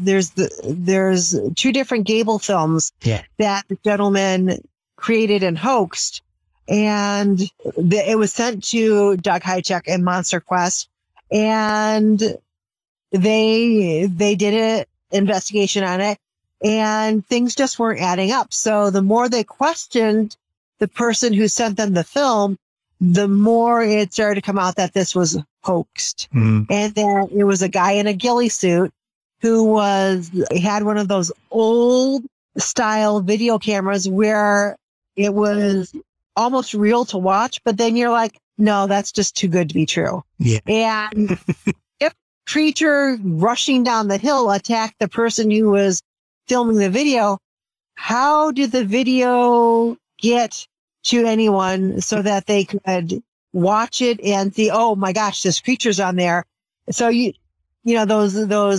two different Gable films that the gentleman created and hoaxed, and it was sent to Doug Hajicek and Monster Quest, and they did an investigation on it, and things just weren't adding up. So the more they questioned the person who sent them the film, the more it started to come out that this was hoaxed. And that it was a guy in a ghillie suit who had one of those old style video cameras where it was almost real to watch, but then you're like, no, that's just too good to be true. Yeah. And if a creature rushing down the hill attacked the person who was filming the video, how did the video get to anyone so that they could watch it and see, oh my gosh, this creature's on there. So you know, those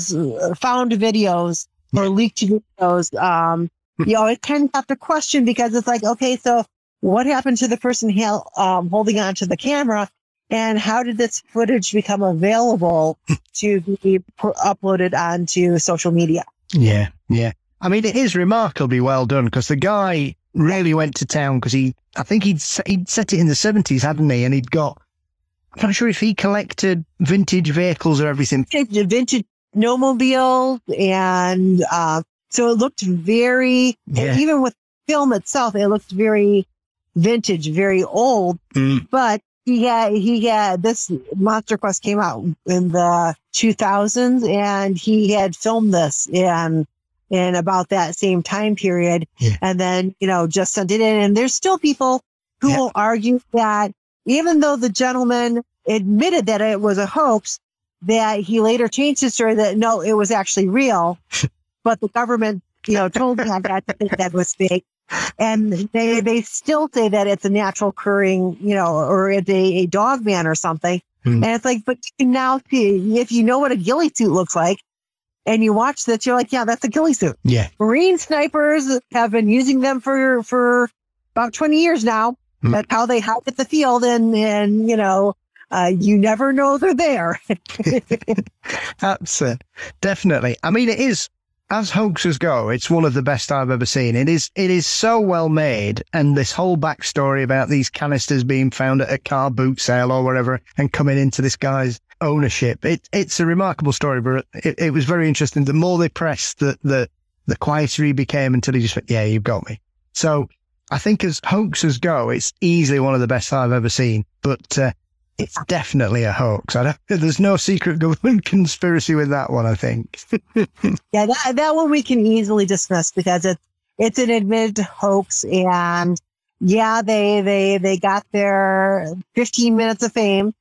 found videos or leaked videos, it kind of have to question, because it's like, okay, so what happened to the person holding on to the camera, and how did this footage become available to be uploaded onto social media? Yeah. I mean, it is remarkably well done, because the guy really went to town, because I think he'd set it in the 70s, hadn't he? And I'm not sure if he collected vintage vehicles or everything. Vintage snowmobiles, and so it looked very, even with film itself, it looked very vintage, very old. But he had this Monster Quest came out in the 2000s, and he had filmed this in about that same time period, and then, just sent it in. And there's still people who will argue that even though the gentleman admitted that it was a hoax, that he later changed his story that no, it was actually real, but the government, told him that was fake. And they still say that it's a natural occurring, or it's a dog man or something. And it's like, but you can now see, if you know what a ghillie suit looks like, and you watch this, you're like, yeah, that's a ghillie suit. Yeah. Marine snipers have been using them for about 20 years now. That's how they hide at the field, and you never know they're there. That's it. Definitely. I mean, it is, as hoaxes go, it's one of the best I've ever seen. It is so well made, and this whole backstory about these canisters being found at a car boot sale or whatever and coming into this guy's ownership. It's a remarkable story, but it was very interesting. The more they pressed, the quieter he became, until he just went, yeah, you've got me. So I think as hoaxes go, it's easily one of the best I've ever seen, but it's definitely a hoax. There's no secret government conspiracy with that one, I think. Yeah, that one we can easily dismiss, because it's an admitted hoax, and yeah, they got their 15 minutes of fame.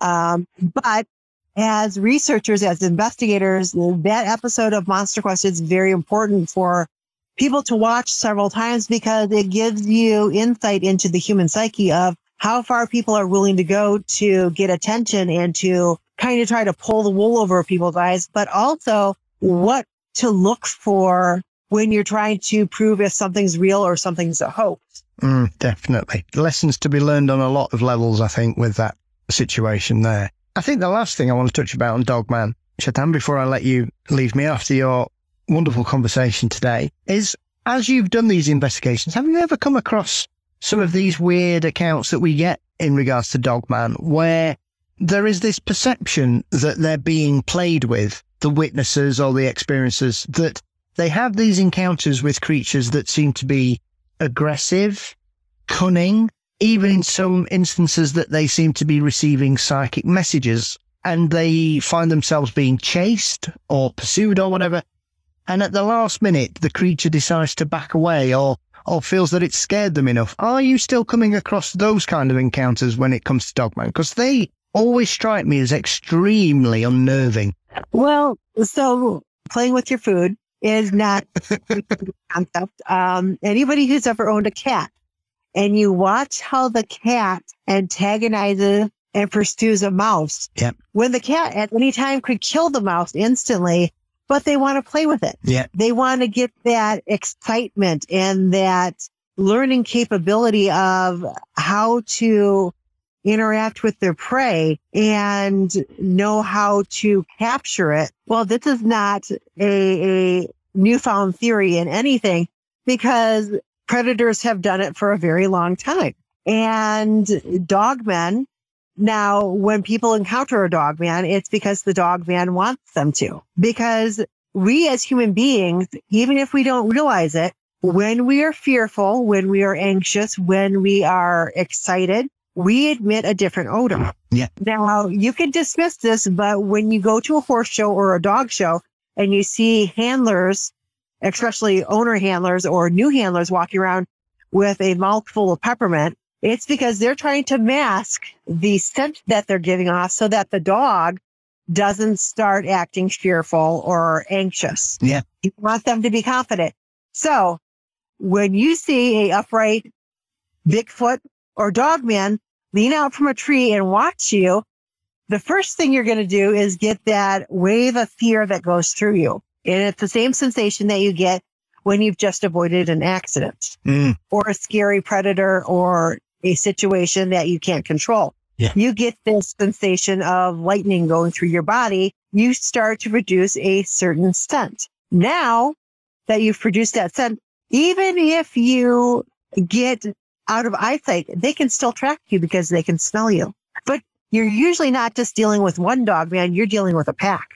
But as researchers, as investigators, that episode of Monster Quest is very important for people to watch several times, because it gives you insight into the human psyche of how far people are willing to go to get attention and to kind of try to pull the wool over people's eyes, but also what to look for when you're trying to prove if something's real or something's a hoax. Definitely. Lessons to be learned on a lot of levels, I think, with that situation there. I think the last thing I want to touch about on Dogman, Chetan, before I let you leave me after your wonderful conversation today, is, as you've done these investigations, have you ever come across some of these weird accounts that we get in regards to Dogman, where there is this perception that they're being played with, the witnesses or the experiencers, that they have these encounters with creatures that seem to be aggressive, cunning, even in some instances that they seem to be receiving psychic messages, and they find themselves being chased or pursued or whatever, and at the last minute the creature decides to back away or feels that it's scared them enough. Are you still coming across those kind of encounters when it comes to Dogman? Because they always strike me as extremely unnerving. Well, so playing with your food is not a concept. Anybody who's ever owned a cat, and you watch how the cat antagonizes and pursues a mouse, when the cat at any time could kill the mouse instantly, but they want to play with it. Yeah. They want to get that excitement and that learning capability of how to interact with their prey and know how to capture it. Well, this is not a newfound theory in anything, because predators have done it for a very long time. And dogmen, now when people encounter a dogman, it's because the dogman wants them to. Because we as human beings, even if we don't realize it, when we are fearful, when we are anxious, when we are excited, we emit a different odor. Yeah. Now, you can dismiss this, but when you go to a horse show or a dog show and you see handlers, especially owner handlers or new handlers walking around with a mouthful of peppermint, it's because they're trying to mask the scent that they're giving off so that the dog doesn't start acting fearful or anxious. Yeah. You want them to be confident. So when you see a upright Bigfoot or dogman lean out from a tree and watch you, the first thing you're going to do is get that wave of fear that goes through you. And it's the same sensation that you get when you've just avoided an accident or a scary predator or a situation that you can't control. Yeah. You get this sensation of lightning going through your body. You start to produce a certain scent. Now that you've produced that scent, even if you get out of eyesight, they can still track you because they can smell you. But you're usually not just dealing with one dog, man. You're dealing with a pack.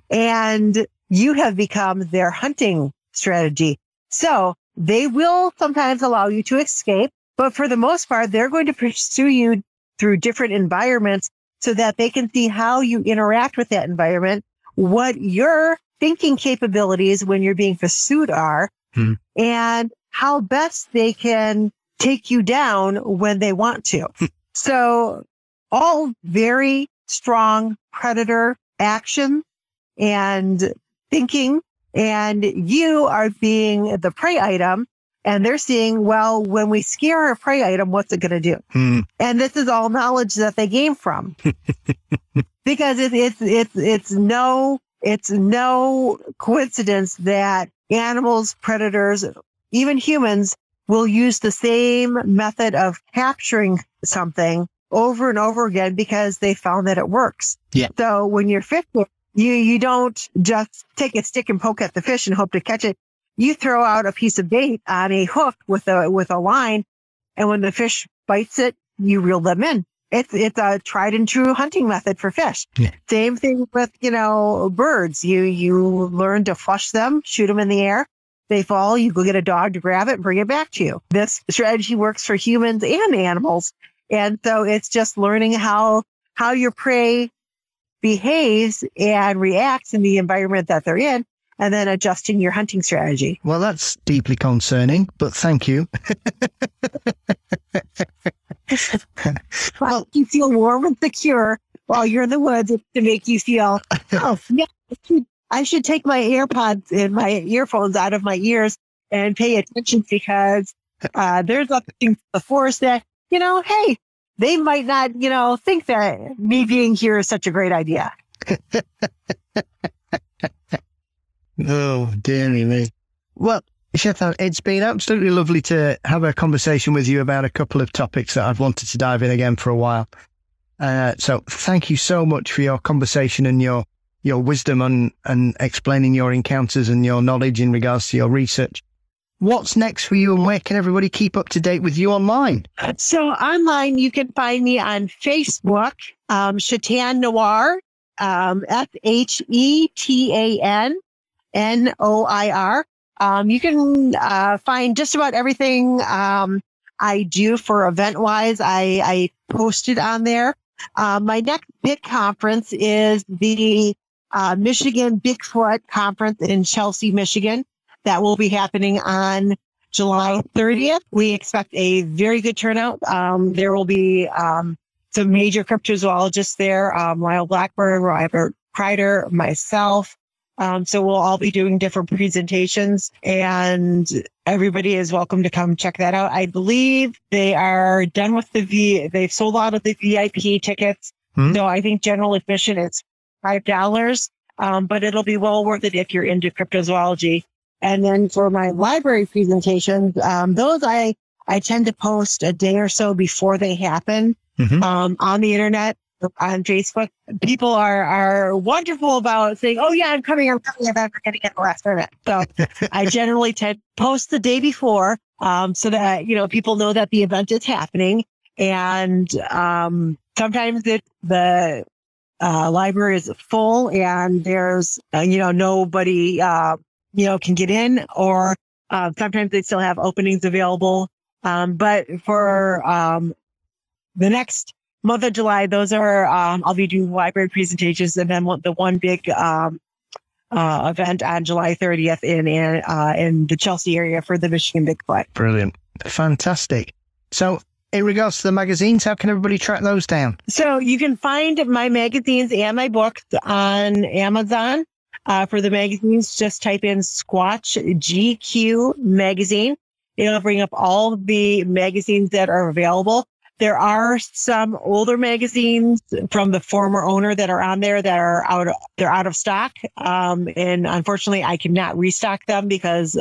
And you have become their hunting strategy. So they will sometimes allow you to escape, but for the most part, they're going to pursue you through different environments so that they can see how you interact with that environment, what your thinking capabilities when you're being pursued are, and how best they can take you down when they want to. So all very strong predator action and thinking, and you are being the prey item, and they're seeing, well, when we scare a prey item, what's it going to do? And this is all knowledge that they gain from, because it's no coincidence that animals, predators, even humans will use the same method of capturing something over and over again because they found that it works. Yeah. So when you're fishing, you don't just take a stick and poke at the fish and hope to catch it. You throw out a piece of bait on a hook with a line, and when the fish bites it, you reel them in. It's a tried and true hunting method for fish. Yeah. Same thing with, birds. You learn to flush them, shoot them in the air. They fall, you go get a dog to grab it and bring it back to you. This strategy works for humans and animals. And so it's just learning how your prey behaves and reacts in the environment that they're in, and then adjusting your hunting strategy. Well, that's deeply concerning, but thank you. Well, you feel warm and secure while you're in the woods to make you feel, oh, yeah, I should take my AirPods and my earphones out of my ears and pay attention, because there's other things in the forest that, hey, they might not, think that me being here is such a great idea. Oh, dearie me. Well, Chetan, it's been absolutely lovely to have a conversation with you about a couple of topics that I've wanted to dive in again for a while. So thank you so much for your conversation and your wisdom and explaining your encounters and your knowledge in regards to your research. What's next for you, and where can everybody keep up to date with you online? So online, you can find me on Facebook, Chetan Noir, SHETANNOIR. You can find just about everything I do for event-wise. I posted on there. My next big conference is the Michigan Bigfoot Conference in Chelsea, Michigan. That will be happening on July 30th. We expect a very good turnout. There will be some major cryptozoologists there, Lyle Blackburn, Robert Kreider, myself. So we'll all be doing different presentations, and everybody is welcome to come check that out. I believe they are done with they've sold out of the VIP tickets. So I think general admission is $5, but it'll be well worth it if you're into cryptozoology. And then for my library presentations, those I tend to post a day or so before they happen. on the internet, on Facebook. People are wonderful about saying, "Oh yeah, I'm coming. I'm going to get the last minute." So I generally tend to post the day before, so that people know that the event is happening. And sometimes the library is full and there's nobody can get in, or sometimes they still have openings available. But for the next month of July, those are I'll be doing library presentations, and then the one big event on July 30th in the Chelsea area for the Michigan Bigfoot. Brilliant. Fantastic. So in regards to the magazines, how can everybody track those down? So you can find my magazines and my books on Amazon. For the magazines, just type in Squatch GQ magazine. It'll bring up all the magazines that are available. There are some older magazines from the former owner that are on there that are out of stock. And unfortunately, I cannot restock them because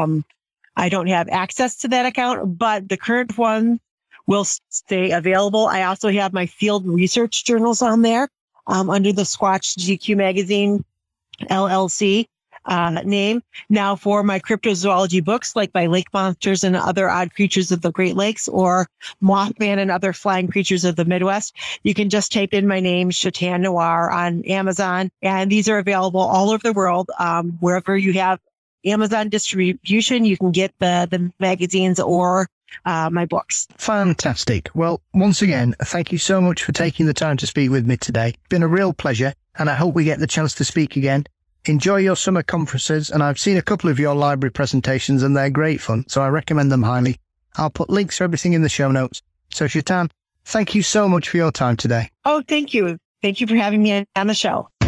I don't have access to that account, but the current ones will stay available. I also have my field research journals on there under the Squatch GQ magazine LLC name. Now for my cryptozoology books, like my lake monsters and other odd creatures of the Great Lakes, or Mothman and other flying creatures of the Midwest, you can just type in my name, Chetan Noir, on Amazon. And these are available all over the world. Wherever you have Amazon distribution, you can get the magazines or my books. Fantastic. Well, once again, thank you so much for taking the time to speak with me today. It's been a real pleasure, and I hope we get the chance to speak again. Enjoy your summer conferences, and I've seen a couple of your library presentations and they're great fun, so I recommend them highly. I'll put links for everything in the show notes. So Chetan, thank you so much for your time today. Oh, thank you. Thank you for having me on the show.